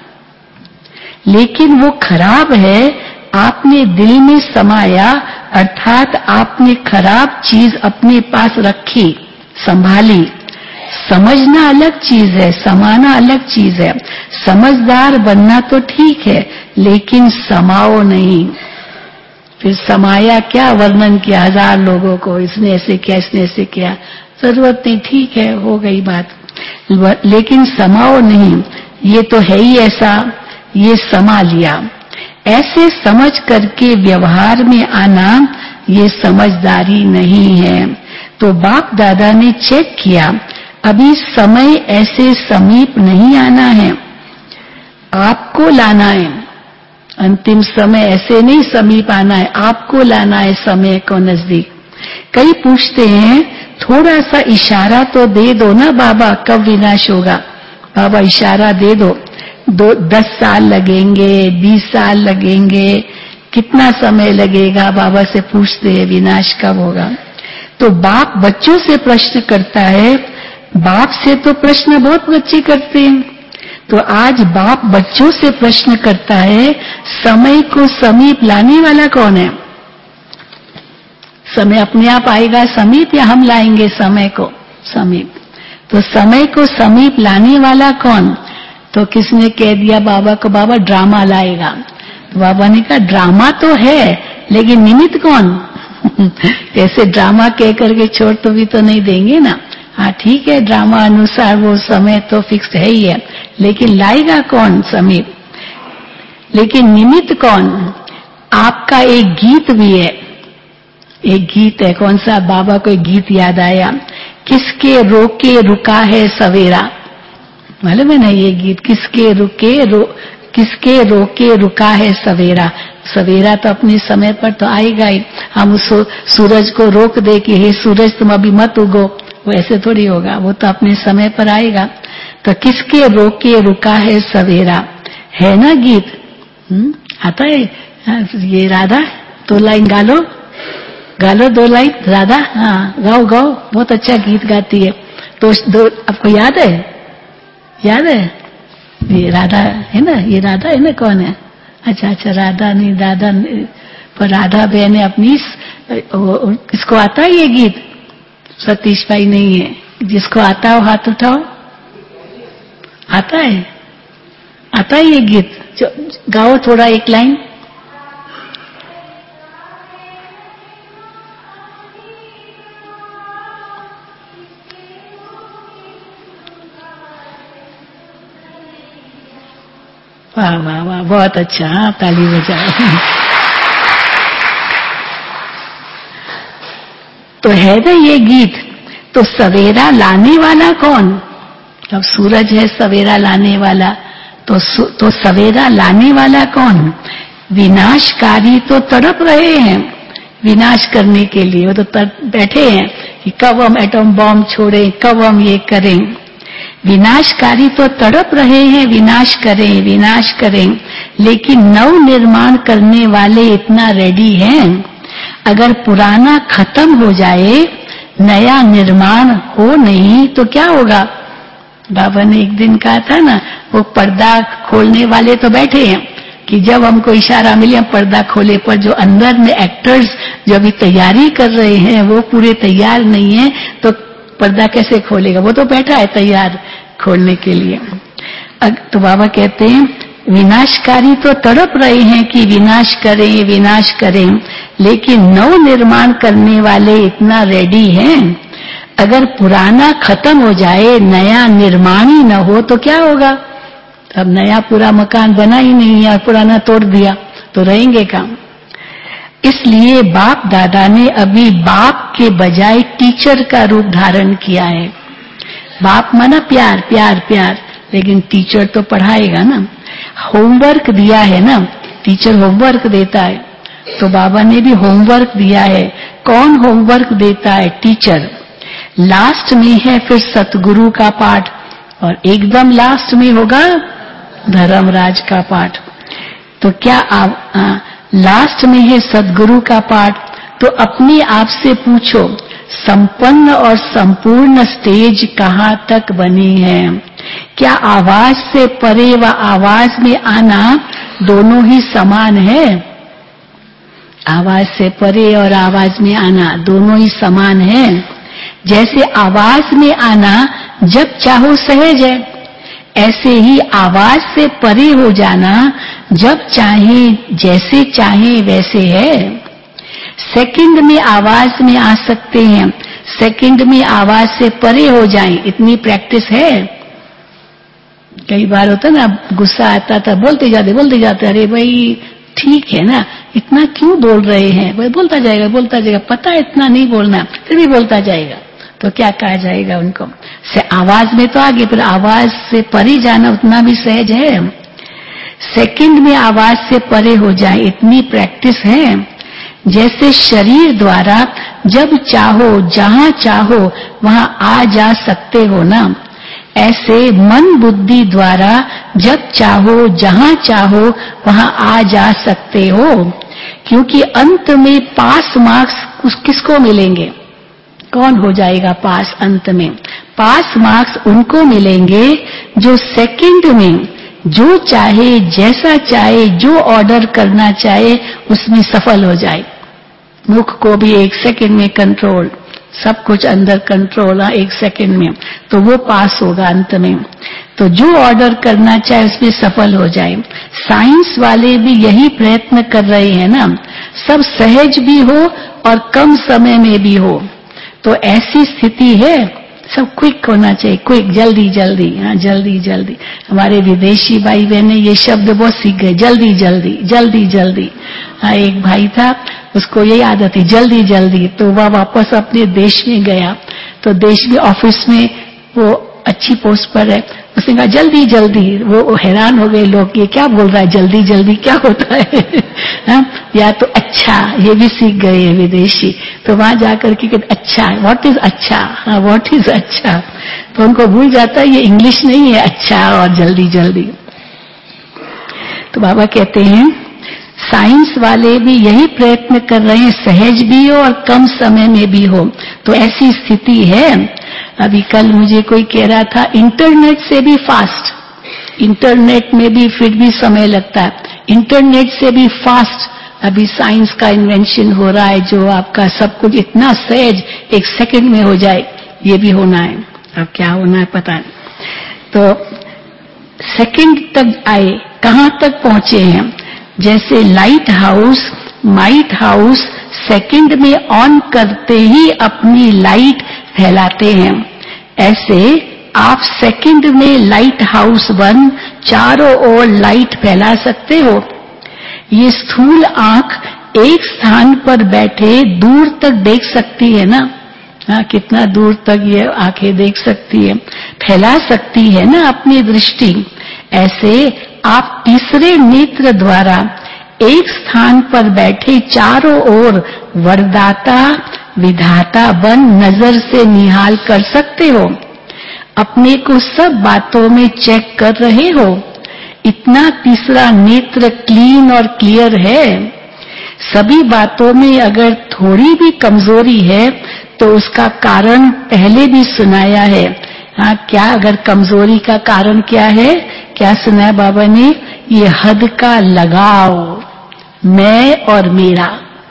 लेकिन वो खराब है, आपने दिल में समाया, अर्थात आपने खराब चीज अपने पास रखी, संभाली। समझना अलग चीज है, समाना अलग चीज है। समझदार बनना तो ठीक है, लेकिन समाओ नहीं। फिर समाया क्या, वर्णन किया 1000 लोगों को, इसने ऐसे किया, इसने ऐसे किया, जरूरत नहीं, ठीक है हो गई बात, लेकिन समाओ नहीं। ये तो है ही ऐसा, ये समा लिया। ऐसे समझ करके व्यवहार में आना ये समझदारी नहीं है। तो बाप दादा ने चेक किया, अभी समय ऐसे समीप नहीं आना है, आपको लाना है। अंतिम समय ऐसे नहीं समीप आना है, आपको लाना है समय को नजदीक। कई पूछते हैं थोड़ा सा इशारा तो दे दो ना बाबा, कब विनाश होगा? बाबा इशारा दे दो, 10 साल लगेंगे, 20 साल लगेंगे, कितना समय लगेगा? बाबा से पूछते हैं विनाश कब होगा। तो बाप बच्चों से प्रश्न करता है, बाप से तो प्रश्न बहुत बच्चे करते हैं, तो आज बाप बच्चों से प्रश्न करता है, समय को समीप लाने वाला कौन है? समय अपने आप आएगा समीप या हम लाएंगे समय को समीप? तो समय को समीप लाने वाला कौन? तो किसने कह दिया बाबा को, बाबा ड्रामा लाएगा। तो बाबा ने कहा ड्रामा तो है, लेकिन निमित्त कौन? कैसे ड्रामा कह करके छोड़ तो भी तो नहीं देंगे ना। हाँ ठीक है, ड्रामा अनुसार वो समय तो फिक्स है ही है, लेकिन लाएगा कौन समीप? लेकिन निमित्त कौन? आपका एक गीत भी है, एक गीत है, कौन सा, बाबा को एक गीत याद आया, किसके रोके रुका है सवेरा। मालूम है ना ये गीत, किसके रोके रुका है सवेरा। सवेरा तो अपने समय पर तो आएगा ही। हम उस सूरज को रोक दे कि हे सूरज तुम अभी मत उगो, वो ऐसे थोड़ी होगा, वो तो अपने समय पर आएगा। तो किसके रोके रुका है सवेरा, है ना गीत। आता है ये राधा, 2 लाइन गालो 2 लाइन राधा। हाँ गाओ, बहुत अच्छा गीत गाती है। तो आपको याद है, ये राधा है ना, ये राधा है ना, कौन है, अच्छा राधा नहीं, राधा पर राधा बहन है अपनी। किसको आता है ये गीत, सतीश भाई नहीं है, जिसको आता हो हाथ उठाओ। आता है ये गीत, गाओ थोड़ा 1 लाइन। वाह वाह वाह, बहुत अच्छा, हाँ ताली बजाओ। तो है ना ये गीत। तो सवेरा लाने वाला कौन, अब सूरज है सवेरा लाने वाला, तो सवेरा लाने वाला कौन, विनाशकारी तो तड़प रहे हैं विनाश करने के लिए, वो तो बैठे हैं कि कब हम एटम बॉम्ब छोड़ें, कब हम ये करें। विनाशकारी तो तड़प रहे हैं विनाश करें, लेकिन नव निर्माण करने वाले इतना रेडी हैं, अगर पुराना खत्म हो जाए नया निर्माण हो नहीं तो क्या होगा। बाबा ने एक दिन कहा था ना, वो पर्दा खोलने वाले तो बैठे हैं कि जब हमको इशारा मिले हम पर्दा खोले, पर जो अंदर में एक्टर्स जो अभी तैयारी कर रहे हैं वो पूरे तैयार नहीं है, तो पर्दा कैसे खोलेगा, वो तो बैठा है तैयार खोलने के लिए। तो बाबा कहते हैं विनाशकारी तो तड़प रहे हैं कि विनाश करें, लेकिन नव निर्माण करने वाले इतना रेडी हैं, अगर पुराना खत्म हो जाए नया निर्माण ही न हो तो क्या होगा। अब नया पूरा मकान बना ही नहीं है, पुराना तोड़ दिया तो रहेंगे काम। इसलिए बाप दादा ने अभी बाप के बजाय टीचर का रूप धारण किया है। बाप माना प्यार प्यार प्यार, लेकिन टीचर तो पढ़ाएगा ना, होमवर्क दिया है ना, टीचर होमवर्क देता है, तो बाबा ने भी होमवर्क दिया है। कौन होमवर्क देता है, टीचर। लास्ट में है फिर सतगुरु का पाठ, और एकदम लास्ट में होगा धर्मराज का पाठ। तो क्या लास्ट में है सदगुरु का पाठ, तो अपने आप से पूछो संपन्न और संपूर्ण स्टेज कहाँ तक बनी है। क्या आवाज से परे व आवाज में आना दोनों ही समान है। आवाज से परे और आवाज में आना दोनों ही समान है। जैसे आवाज में आना जब चाहो सहज है, ऐसे ही आवाज से परे हो जाना जब चाहे जैसे चाहे वैसे है। सेकंड में आवाज में आ सकते हैं, सेकंड में आवाज से परे हो जाएं, इतनी प्रैक्टिस है। कई बार होता ना, गुस्सा आता था, बोलते जाते, अरे भाई ठीक है ना, इतना क्यों बोल रहे हैं, भाई बोलता जाएगा, पता है इतना नहीं बोलना, फिर भी बोलता जाएगा, तो क्या कहा जाएगा उनको। से आवाज में तो आगे, फिर आवाज से परे जाना उतना भी सहज है। सेकंड में आवाज से परे हो जाए, इतनी प्रैक्टिस है। जैसे शरीर द्वारा जब चाहो जहां चाहो वहां आ जा सकते हो ना, ऐसे मन बुद्धि द्वारा जब चाहो जहां चाहो वहां आ जा सकते हो। क्योंकि अंत में पास मार्क्स किसको मिलेंगे, कौन हो जाएगा पास। अंत में पास मार्क्स उनको मिलेंगे जो सेकंड में जो चाहे जैसा चाहे जो ऑर्डर करना चाहे उसमें सफल हो जाए। मुख को भी 1 सेकंड में कंट्रोल, सब कुछ अंदर कंट्रोल 1 सेकंड में, तो वो पास होगा अंत में। तो जो ऑर्डर करना चाहे उसमें सफल हो जाए। साइंस वाले भी यही प्रयत्न कर रहे हैं ना, सब सहज भी हो और कम समय में भी हो। तो ऐसी स्थिति है सब क्विक होना चाहिए, क्विक, जल्दी जल्दी, हाँ जल्दी जल्दी। हमारे विदेशी भाई बहने ये शब्द बहुत सीख गए, जल्दी जल्दी जल्दी जल्दी। हाँ, एक भाई था, उसको यही आदत थी जल्दी जल्दी, तो वह वापस अपने देश में गया, तो देश में ऑफिस में वो अच्छी पोस्ट पर है, उसने कहा जल्दी जल्दी। वो हैरान हो गए लोग, ये क्या बोल रहा है, जल्दी जल्दी क्या होता है? या तो अच्छा, ये भी सीख गए हैं विदेशी, तो वहां जाकर के कहते अच्छा, व्हाट इज अच्छा, हाँ व्हाट इज अच्छा, तो उनको भूल जाता है ये इंग्लिश नहीं है अच्छा और जल्दी जल्दी। तो बाबा कहते हैं साइंस वाले भी यही प्रयत्न कर रहे हैं, सहज भी हो और कम समय में भी हो, तो ऐसी स्थिति है। अभी कल मुझे कोई कह रहा था इंटरनेट से भी फास्ट, इंटरनेट में भी फिर भी समय लगता है, इंटरनेट से भी फास्ट अभी साइंस का इन्वेंशन हो रहा है, जो आपका सब कुछ इतना सहज एक सेकंड में हो जाए, ये भी होना है। अब क्या होना है पता नहीं। तो सेकंड तक आए, कहां तक पहुंचे हैं? जैसे light house, might house second में ऑन करते ही अपनी लाइट फैलाते हैं, ऐसे आप सेकंड में लाइट हाउस बन चारों ओर लाइट फैला सकते हो। ये स्थूल आंख एक स्थान पर बैठे दूर तक देख सकती है ना, हाँ कितना दूर तक ये आंखें देख सकती है, फैला सकती है ना अपनी दृष्टि। ऐसे आप तीसरे नेत्र द्वारा एक स्थान पर बैठे चारों ओर वरदाता विधाता बन नजर से निहाल कर सकते हो। अपने को सब बातों में चेक कर रहे हो, इतना तीसरा नेत्र क्लीन और क्लियर है। सभी बातों में अगर थोड़ी भी कमजोरी है तो उसका कारण पहले भी सुनाया है। हाँ, क्या अगर कमजोरी का कारण क्या है, क्या सुनाया बाबा ने? ये हद का लगाव, मैं और मेरा,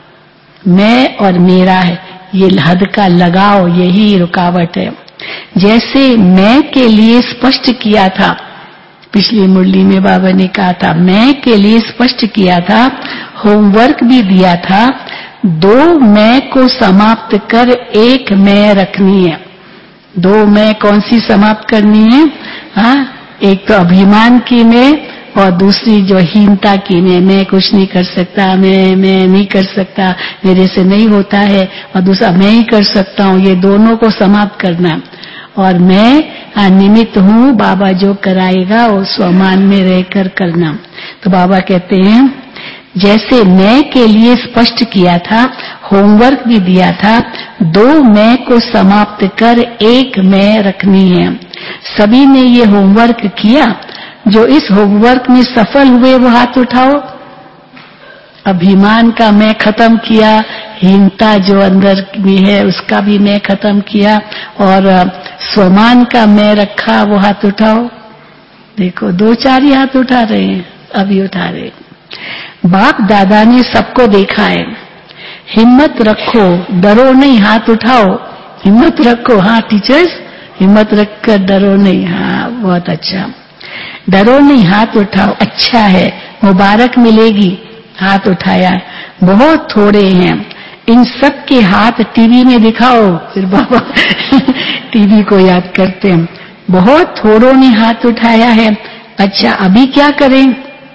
मैं और मेरा है, ये हद का लगाव, यही रुकावट है। जैसे मैं के लिए स्पष्ट किया था, पिछली मुरली में बाबा ने कहा था मैं के लिए स्पष्ट किया था, होमवर्क भी दिया था, दो मैं को समाप्त कर एक मैं रखनी है। दो मैं कौन सी समाप्त करनी है? हाँ, एक तो अभिमान की मैं और दूसरी जो हीनता की मैं कुछ नहीं कर सकता, मैं नहीं कर सकता, मेरे से नहीं होता है, और दूसरा मैं ही कर सकता हूँ, ये दोनों को समाप्त करना। और मैं निमित्त हूँ, बाबा जो कराएगा वो स्वमान में रहकर करना। तो बाबा कहते हैं जैसे मैं के लिए स्पष्ट किया था, होमवर्क भी दिया था, दो मैं को समाप्त कर एक मैं रखनी है। सभी ने ये होमवर्क किया, जो इस होमवर्क में सफल हुए वो हाथ उठाओ। अभिमान का मैं खत्म किया, हीनता जो अंदर में है उसका भी मैं खत्म किया, और स्वमान का मैं रखा, वो हाथ उठाओ। देखो दो चार ही हाथ उठा रहे हैं, अभी उठा रहे। बाप दादा ने सबको देखा है, हिम्मत रखो, डरो नहीं, हाथ उठाओ, हिम्मत रखो। हाँ टीचर्स, हिम्मत रखकर डरो नहीं। हाँ बहुत अच्छा, डरो नहीं, हाथ उठाओ, अच्छा है, मुबारक मिलेगी, हाथ उठाया। बहुत थोड़े हैं, इन सब के हाथ टीवी में दिखाओ, फिर बाबा टीवी को याद करते हैं। बहुत थोड़ों ने हाथ उठाया है, अच्छा अभी क्या करें?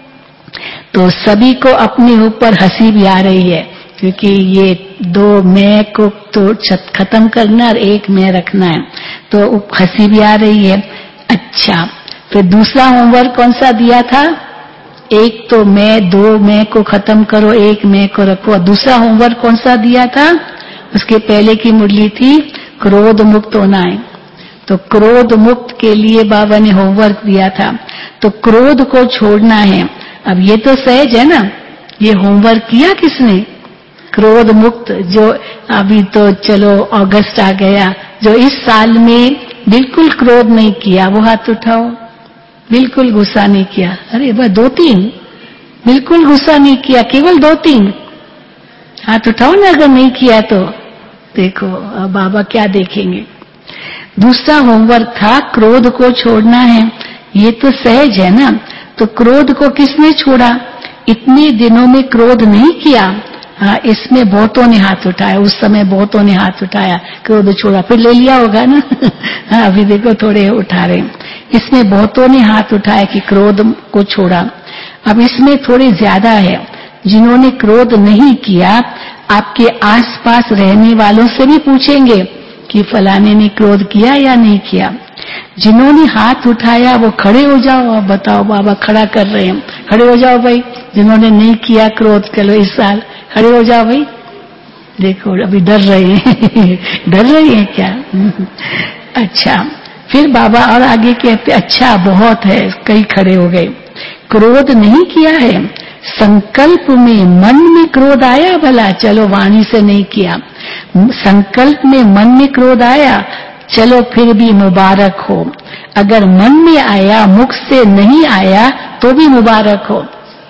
तो सभी को अपने ऊपर हंसी भी आ रही है, क्योंकि ये दो मैं को तो खत्म करना और एक मैं रखना है, तो हंसी भी आ रही है। अच्छा, फिर दूसरा होमवर्क कौन सा दिया था? एक तो मैं, दो मैं को खत्म करो, एक मैं को रखो। दूसरा होमवर्क कौन सा दिया था? उसके पहले की मुरली थी क्रोध मुक्त होना है, तो क्रोध मुक्त के लिए बाबा ने होमवर्क दिया था, तो क्रोध को छोड़ना है। अब ये तो सहज है ना, ये होमवर्क किया किसने? क्रोध मुक्त। जो अभी तो चलो अगस्त आ गया, जो इस साल में बिल्कुल क्रोध नहीं किया वो हाथ उठाओ। बिल्कुल गुस्सा नहीं किया, अरे बस दो तीन, बिल्कुल गुस्सा नहीं किया, केवल दो तीन हाथ उठाओ ना अगर नहीं किया तो। देखो अब बाबा क्या देखेंगे। दूसरा होमवर्क था क्रोध को छोड़ना है, ये तो सहज है ना, तो क्रोध को किसने छोड़ा? इतने दिनों में क्रोध नहीं किया, हाँ, इसमें बहुतों ने हाथ उठाया, उस समय बहुतों ने हाथ उठाया, क्रोध छोड़ा, फिर ले लिया होगा ना। हाँ, अभी देखो थोड़े उठा रहे। इसमें बहुतों ने हाथ उठाया कि क्रोध को छोड़ा। अब इसमें थोड़े ज्यादा है, जिन्होंने क्रोध नहीं किया, आपके आसपास रहने वालों से भी पूछेंगे कि फलाने ने क्रोध किया या नहीं किया। जिन्होंने हाथ उठाया वो खड़े हो जाओ, अब बताओ, बाबा खड़ा कर रहे हैं, खड़े हो जाओ भाई। जिन्होंने नहीं किया क्रोध, चलो इस साल खड़े हो जाओ भाई। देखो अभी डर रहे हैं। डर रही हैं क्या? अच्छा, फिर बाबा और आगे कहते, अच्छा बहुत है, कई खड़े हो गए। क्रोध नहीं किया है, संकल्प में, मन में क्रोध आया भला, चलो वाणी से नहीं किया, संकल्प में मन में क्रोध आया, चलो फिर भी मुबारक हो। अगर मन में आया, मुख से नहीं आया तो भी मुबारक हो।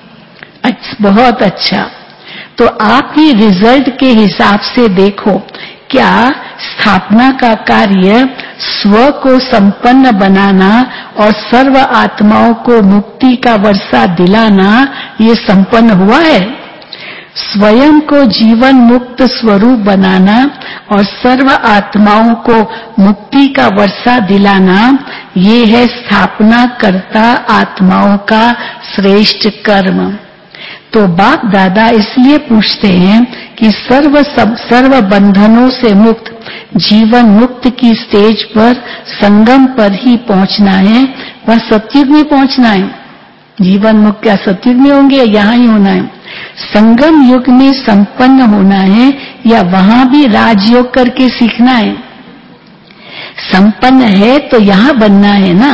बहुत अच्छा। तो आप ही रिजल्ट के हिसाब से देखो, क्या स्थापना का कार्य स्व को संपन्न बनाना और सर्व आत्माओं को मुक्ति का वर्षा दिलाना, ये संपन्न हुआ है? स्वयं को जीवन मुक्त स्वरूप बनाना और सर्व आत्माओं को मुक्ति का वर्षा दिलाना, ये है स्थापना करता आत्माओं का श्रेष्ठ कर्म। तो बाप दादा इसलिए पूछते हैं कि सर्व बंधनों से मुक्त, जीवन मुक्त की स्टेज पर, संगम पर ही पहुंचना है, वह सत्युग में पहुंचना है। जीवन मुक्त क्या सत्युग में होंगे, यहाँ ही होना है। संगम युग में संपन्न होना है या वहां भी राजयोग करके सीखना है? संपन्न है तो यहाँ बनना है ना,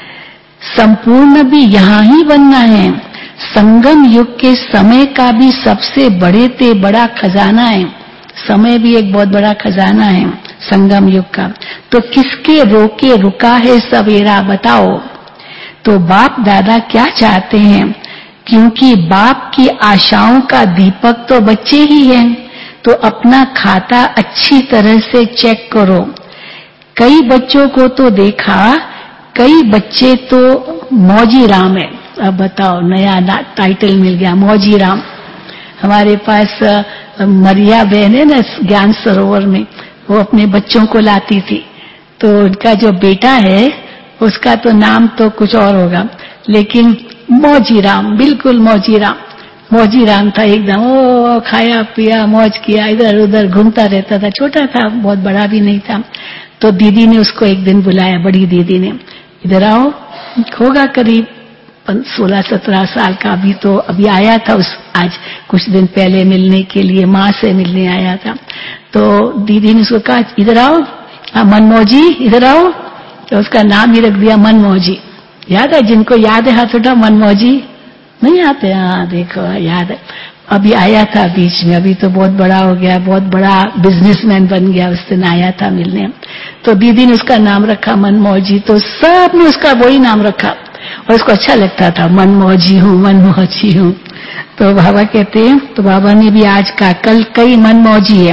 संपूर्ण भी यहाँ ही बनना है। संगम युग के समय का भी सबसे बड़ा खजाना है। समय भी एक बहुत बड़ा खजाना है संगम युग का। तो किसके रोके रुका है सवेरा, बताओ। तो बाप दादा क्या चाहते हैं, क्योंकि बाप की आशाओं का दीपक तो बच्चे ही हैं, तो अपना खाता अच्छी तरह से चेक करो। कई बच्चों को तो देखा, कई बच्चे तो मौजी राम है। अब बताओ, नया टाइटल मिल गया, मौजी राम। हमारे पास मरिया बहन है ना, ज्ञान सरोवर में, वो अपने बच्चों को लाती थी। तो उनका जो बेटा है उसका तो नाम तो कुछ और होगा, लेकिन मौजी राम, बिल्कुल मौजी राम। मौजी राम था एकदम, ओ खाया पिया मौज किया, इधर उधर घूमता रहता था। छोटा था, बहुत बड़ा भी नहीं था। तो दीदी ने उसको एक दिन बुलाया, बड़ी दीदी ने, इधर आओ। होगा करीब 16-17 साल का। अभी आया था आज कुछ दिन पहले मिलने के लिए, माँ से मिलने आया था। तो दीदी ने उसको कहा, इधर आओ, मनमौजी इधर आओ। तो उसका नाम ही रख दिया मनमौजी। याद है? जिनको याद है हाथ उठाओ। मनमौजी नहीं आते? हाँ देखो, याद है। अभी आया था बीच में, अभी तो बहुत बड़ा हो गया, बहुत बड़ा बिजनेसमैन बन गया। उस दिन आया था मिलने। तो दीदी ने उसका नाम रखा मनमौजी। तो सब ने उसका वही नाम रखा और उसको अच्छा लगता था, मनमौजी हूँ, मनमौजी हूँ। तो बाबा कहते हैं, तो बाबा ने भी आज कहा, कल कई मनमौजी है।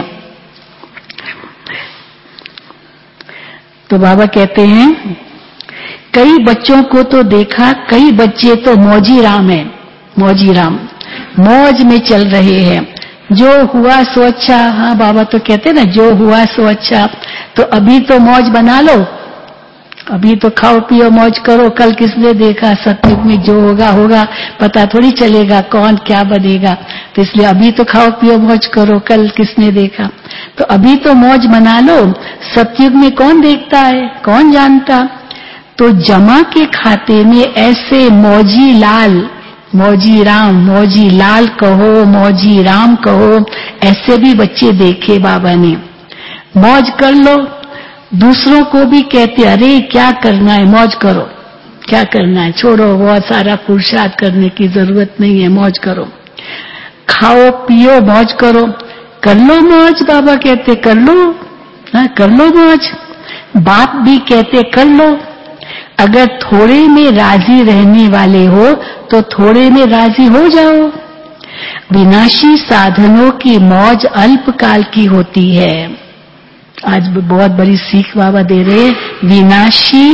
तो बाबा कहते हैं, कई बच्चों को तो देखा, कई बच्चे तो मौजी राम है। मौजी राम मौज में चल रहे हैं, जो हुआ सो अच्छा। हाँ बाबा तो कहते ना, जो हुआ सो अच्छा। तो अभी तो मौज बना लो, अभी तो खाओ पियो मौज करो। कल किसने देखा, सत्युग में जो होगा होगा, पता थोड़ी चलेगा कौन क्या बनेगा। तो इसलिए अभी तो खाओ पियो मौज करो, कल किसने देखा। तो अभी तो मौज बना लो, सत्युग में कौन देखता है, कौन जानता। तो जमा के खाते में ऐसे मौजी लाल, मौजी राम, मौजी लाल कहो, मौजी राम कहो, ऐसे भी बच्चे देखे बाबा ने। मौज कर लो, दूसरों को भी कहते, अरे क्या करना है, मौज करो, क्या करना है, छोड़ो, बहुत सारा पुरुषार्थ करने की जरूरत नहीं है, मौज करो। खाओ पियो मौज करो, कर लो मौज। बाबा कहते कर लो, हाँ कर लो मौज। बाप भी कहते कर लो। अगर थोड़े में राजी रहने वाले हो तो थोड़े में राजी हो जाओ। विनाशी साधनों की मौज अल्पकाल की होती है। आज बहुत बड़ी सीख बाबा दे रहे हैं। विनाशी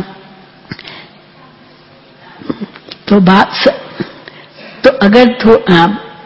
तो अगर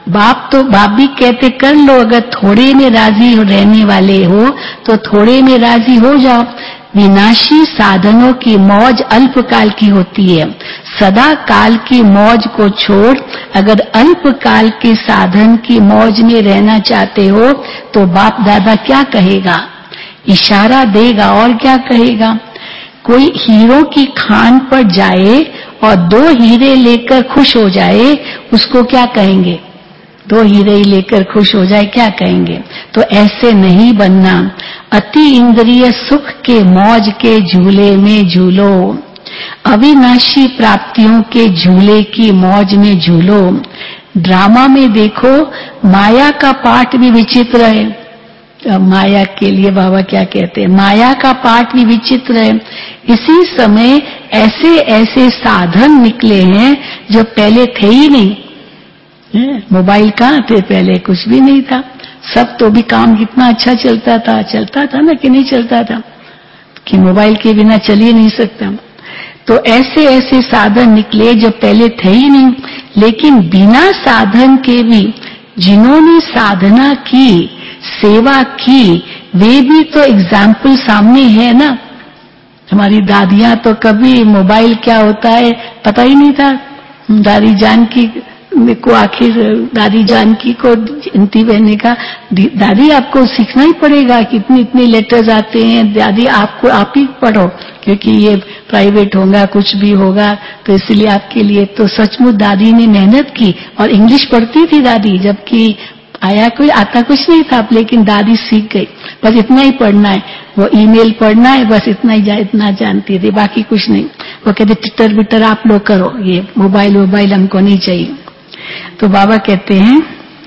बाप भी कहते कर लो, अगर थोड़े में राजी रहने वाले हो तो थोड़े में राजी हो जाओ। विनाशी साधनों की मौज अल्पकाल की होती है। सदा काल की मौज को छोड़ अगर अल्पकाल के साधन की मौज में रहना चाहते हो तो बाप दादा क्या कहेगा? इशारा देगा और क्या कहेगा। कोई हीरो की खान पर जाए और 2 हीरे लेकर खुश हो जाए, उसको क्या कहेंगे? 2 हीरे लेकर खुश हो जाए, क्या कहेंगे? तो ऐसे नहीं बनना। अति इंद्रिय सुख के मौज के झूले में झूलो, अविनाशी प्राप्तियों के झूले की मौज में झूलो। ड्रामा में देखो, माया का पाठ भी विचित्र है। माया के लिए बाबा क्या कहते हैं? माया का पाठ भी विचित्र है। इसी समय ऐसे ऐसे साधन निकले हैं जो पहले थे ही नहीं। मोबाइल कहाँ थे पहले? कुछ भी नहीं था। सब तो भी काम कितना अच्छा चलता था ना, कि नहीं चलता था? कि मोबाइल के बिना चल ही नहीं सकता। तो ऐसे ऐसे साधन निकले जो पहले थे ही नहीं। लेकिन बिना साधन के भी जिन्होंने साधना की, सेवा की, वे भी तो एग्जाम्पल सामने है ना। हमारी दादियां तो कभी मोबाइल क्या होता है पता ही नहीं था। दादी जानकी को, आखिर दादी जानकी को जयंती बहन ने कहा, दादी आपको सीखना ही पड़ेगा, कितने इतने लेटर्स आते हैं, दादी आपको आप ही पढ़ो, क्योंकि ये प्राइवेट होगा, कुछ भी होगा, तो इसलिए आपके लिए। तो सचमुच दादी ने मेहनत की और इंग्लिश पढ़ती थी दादी, जबकि आता कुछ नहीं था, लेकिन दादी सीख गई। बस इतना ही पढ़ना है, वो ईमेल पढ़ना है, बस इतना जानती थी, बाकी कुछ नहीं। वो कहते टिटर बिटर आप लोग करो, ये मोबाइल हमको नहीं चाहिए। तो बाबा कहते हैं,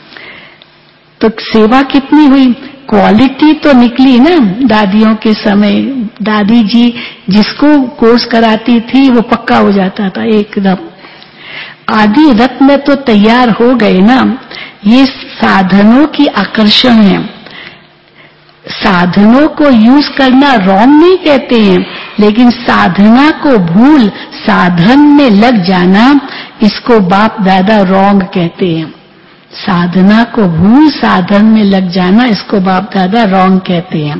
तो सेवा कितनी हुई, क्वालिटी तो निकली ना दादियों के समय। दादी जी जिसको कोर्स कराती थी वो पक्का हो जाता था एकदम। आदि रथ में तो तैयार हो गए ना। ये साधनों की आकर्षण है। साधनों को यूज करना रॉन्ग नहीं कहते हैं, लेकिन साधना को भूल साधन में लग जाना, इसको बाप दादा रॉन्ग कहते हैं। साधना को भूल साधन में लग जाना, इसको बाप दादा रॉन्ग कहते हैं।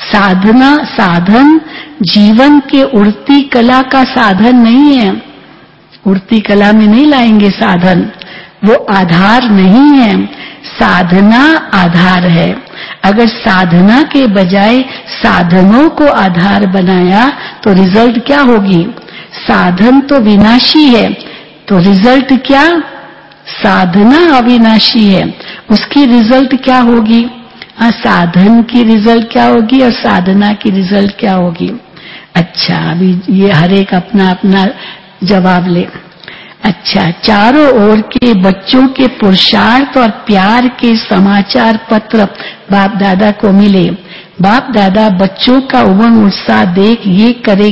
साधन जीवन के उड़ती कला का साधन नहीं है। उड़ती कला में नहीं लाएंगे साधन, वो आधार नहीं है। साधना आधार है। अगर साधना के बजाय साधनों को आधार बनाया तो रिजल्ट क्या होगी? साधन तो विनाशी है, तो रिजल्ट क्या? साधना अविनाशी है, उसकी रिजल्ट क्या होगी? साधन की रिजल्ट क्या होगी और साधना की रिजल्ट क्या होगी? अच्छा, अभी ये हर एक अपना अपना जवाब ले। अच्छा, चारों ओर के बच्चों के पुरुषार्थ और प्यार के समाचार पत्र बाप दादा को मिले। बाप दादा बच्चों का उमंग उत्साह देख ये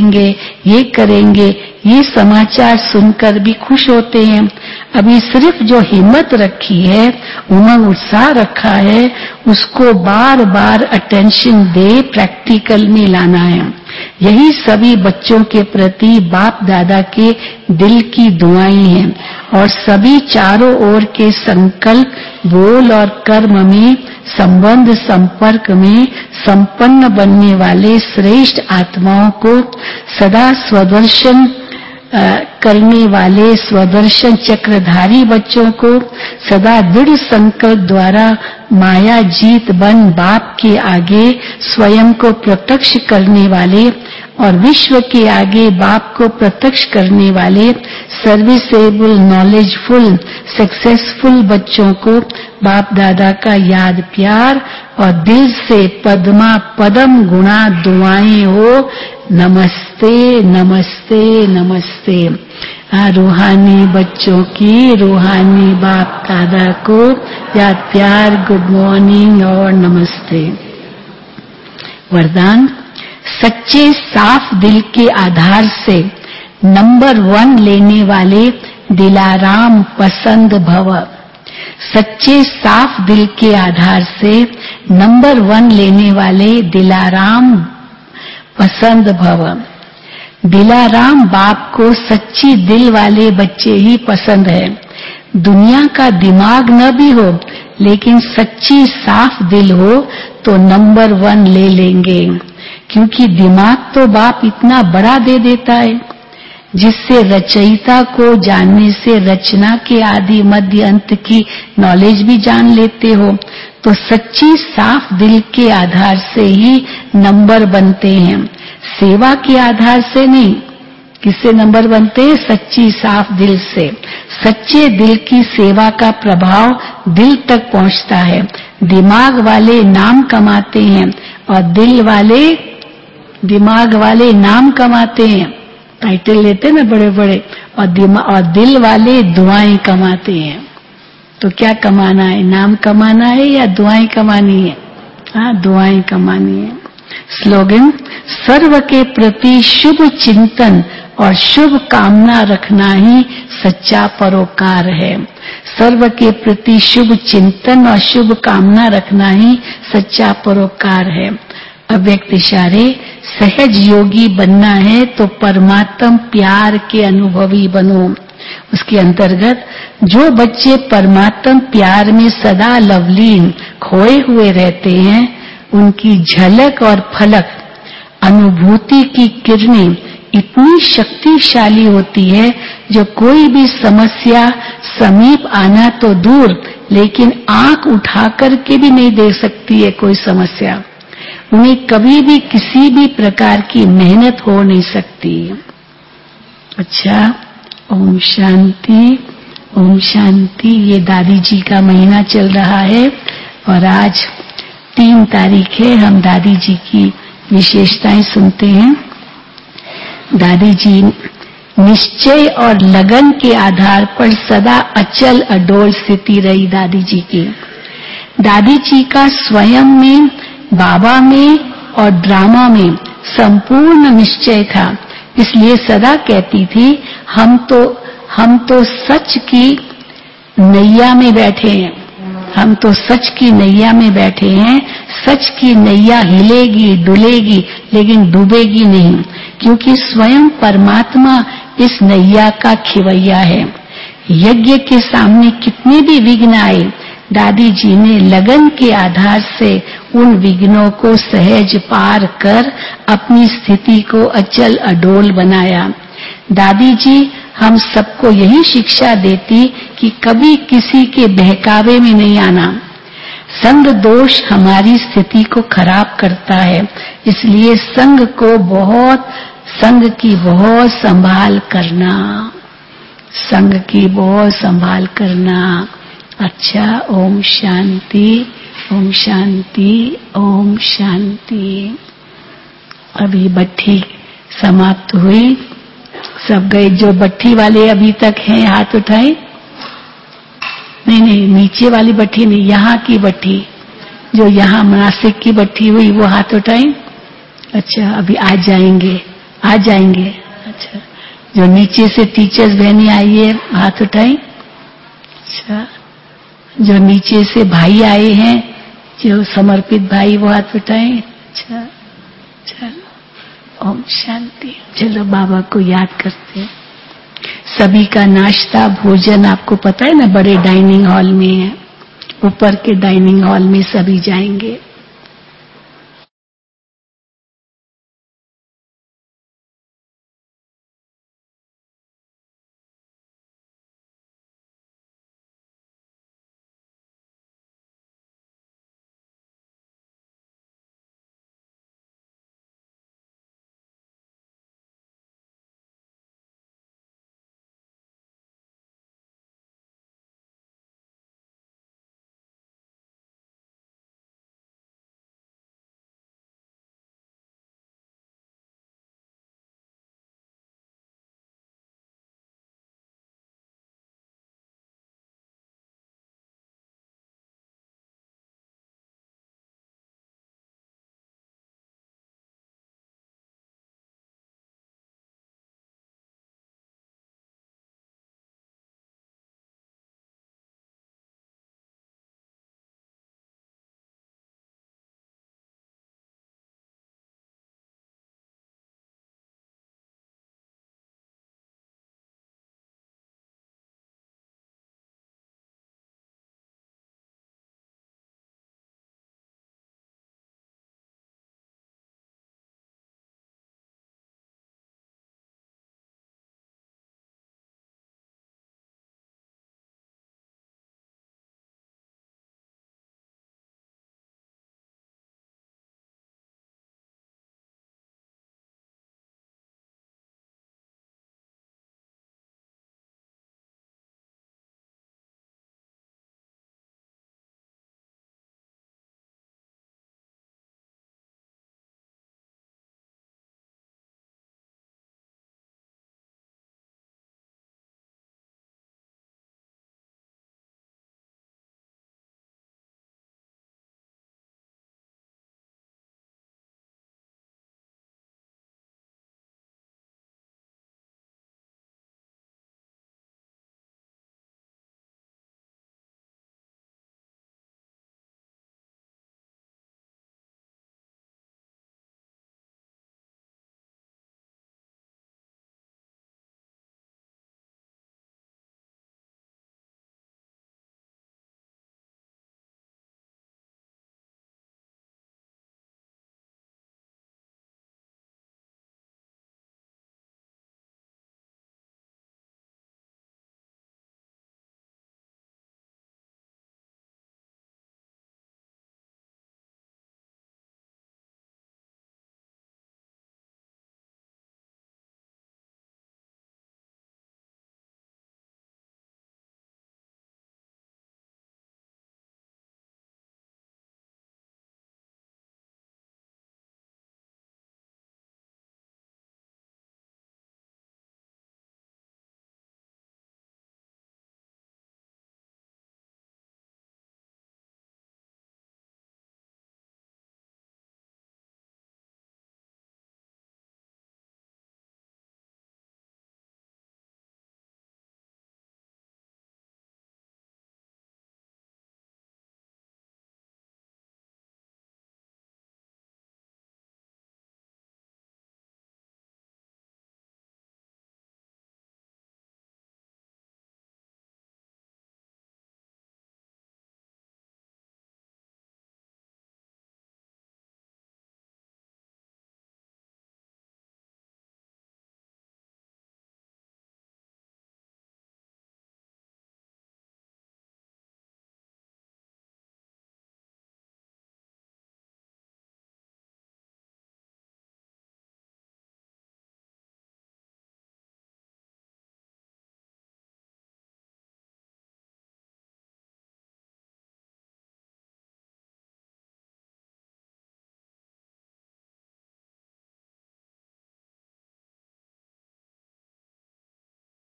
करेंगे ये समाचार सुनकर भी खुश होते हैं। अभी सिर्फ जो हिम्मत रखी है, उमंग उत्साह रखा है, उसको बार बार अटेंशन दे प्रैक्टिकल में लाना है। यही सभी बच्चों के प्रति बाप दादा के दिल की दुआएं हैं। और सभी चारों ओर के संकल्प, बोल और कर्म में, संबंध संपर्क में संपन्न बनने वाले श्रेष्ठ आत्माओं को सदा स्वदर्शन करने वाले स्वदर्शन चक्रधारी बच्चों को सदा दृढ़ संकल्प द्वारा माया जीत बन बाप के आगे स्वयं को प्रत्यक्ष करने वाले और विश्व के आगे बाप को प्रत्यक्ष करने वाले सर्विसेबल, नॉलेजफुल, सक्सेसफुल बच्चों को बाप दादा का याद प्यार और दिल से पद्मा पदम गुणा दुआएं हो। नमस्ते नमस्ते नमस्ते। रूहानी बच्चों की रूहानी बाप दादा को याद प्यार, गुड मॉर्निंग और नमस्ते। वरदान, सच्चे साफ दिल के आधार से नंबर 1 लेने वाले दिलाराम पसंद भव। सच्चे साफ दिल के आधार से नंबर 1 लेने वाले दिलाराम पसंद भव। दिलाराम बाप को सच्ची दिल वाले बच्चे ही पसंद है। दुनिया का दिमाग न भी हो, लेकिन सच्ची साफ दिल हो तो नंबर 1 ले लेंगे। क्योंकि दिमाग तो बाप इतना बड़ा दे देता है, जिससे रचयिता को जानने से रचना के आदि मध्य अंत की नॉलेज भी जान लेते हो। तो सच्ची साफ दिल के आधार से ही नंबर बनते हैं, सेवा के आधार से नहीं। किससे नंबर बनते हैं? सच्ची साफ दिल से। सच्चे दिल की सेवा का प्रभाव दिल तक पहुंचता है। दिमाग वाले नाम कमाते हैं और दिमाग वाले नाम कमाते हैं, टाइटल लेते हैं ना बड़े बड़े, और दिल वाले दुआएं कमाते हैं। तो क्या कमाना है? नाम कमाना है या दुआएं कमानी है? हाँ, दुआएं कमानी है। स्लोगन: सर्व के प्रति शुभ चिंतन और शुभ कामना रखना ही सच्चा परोपकार है। सर्व के प्रति शुभ चिंतन और शुभ कामना रखना ही सच्चा परोपकार है। अव्यक्त इशारे: सहज योगी बनना है तो परमात्म प्यार के अनुभवी बनो। उसके अंतर्गत जो बच्चे परमात्म प्यार में सदा लवलीन खोए हुए रहते हैं, उनकी झलक और फलक अनुभूति की किरणें इतनी शक्तिशाली होती है, जो कोई भी समस्या समीप आना तो दूर, लेकिन आंख उठा करके भी नहीं दे सकती है कोई समस्या। उन्हें कभी भी किसी भी प्रकार की मेहनत हो नहीं सकती। अच्छा, ओम शांति, ओम शांति। ये दादी जी का महीना चल रहा है और आज 3 तारीख है। हम दादी जी की विशेषताएं सुनते हैं। दादी जी निश्चय और लगन के आधार पर सदा अचल अडोल स्थिति रही दादी जी की। दादी जी का स्वयं में, बाबा में और ड्रामा में संपूर्ण निश्चय था। इसलिए सदा कहती थी, हम तो सच की नैया में बैठे हैं, हम तो सच की नैया में बैठे हैं। सच की नैया हिलेगी डुलेगी लेकिन डूबेगी नहीं, क्योंकि स्वयं परमात्मा इस नैया का खिवैया है। यज्ञ के सामने कितने भी विघ्न आए, दादी जी ने लगन के आधार से उन विघ्नों को सहज पार कर अपनी स्थिति को अचल अडोल बनाया। दादी जी हम सबको यही शिक्षा देती कि कभी किसी के बहकावे में नहीं आना। संग दोष हमारी स्थिति को खराब करता है, इसलिए संग की बहुत संभाल करना, संग की बहुत संभाल करना। अच्छा, ओम शांति, ओम शांति, ओम शांति। अभी बट्टी समाप्त हुई, सब गए। जो बट्टी वाले अभी तक हैं हाथ उठाए। नहीं, नीचे वाली बट्टी नहीं, यहाँ की बट्टी, जो यहाँ नासिक की बट्टी हुई वो हाथ उठाए। अच्छा, अभी आ जाएंगे। अच्छा, जो नीचे से टीचर्स बहनी आई है हाथ उठाए। अच्छा, जो नीचे से भाई आए हैं, जो समर्पित भाई, वो हाथ उठाए। अच्छा, चलो, ओम शांति। चलो बाबा को याद करते हैं। सभी का नाश्ता भोजन आपको पता है ना, बड़े डाइनिंग हॉल में है, ऊपर के डाइनिंग हॉल में सभी जाएंगे।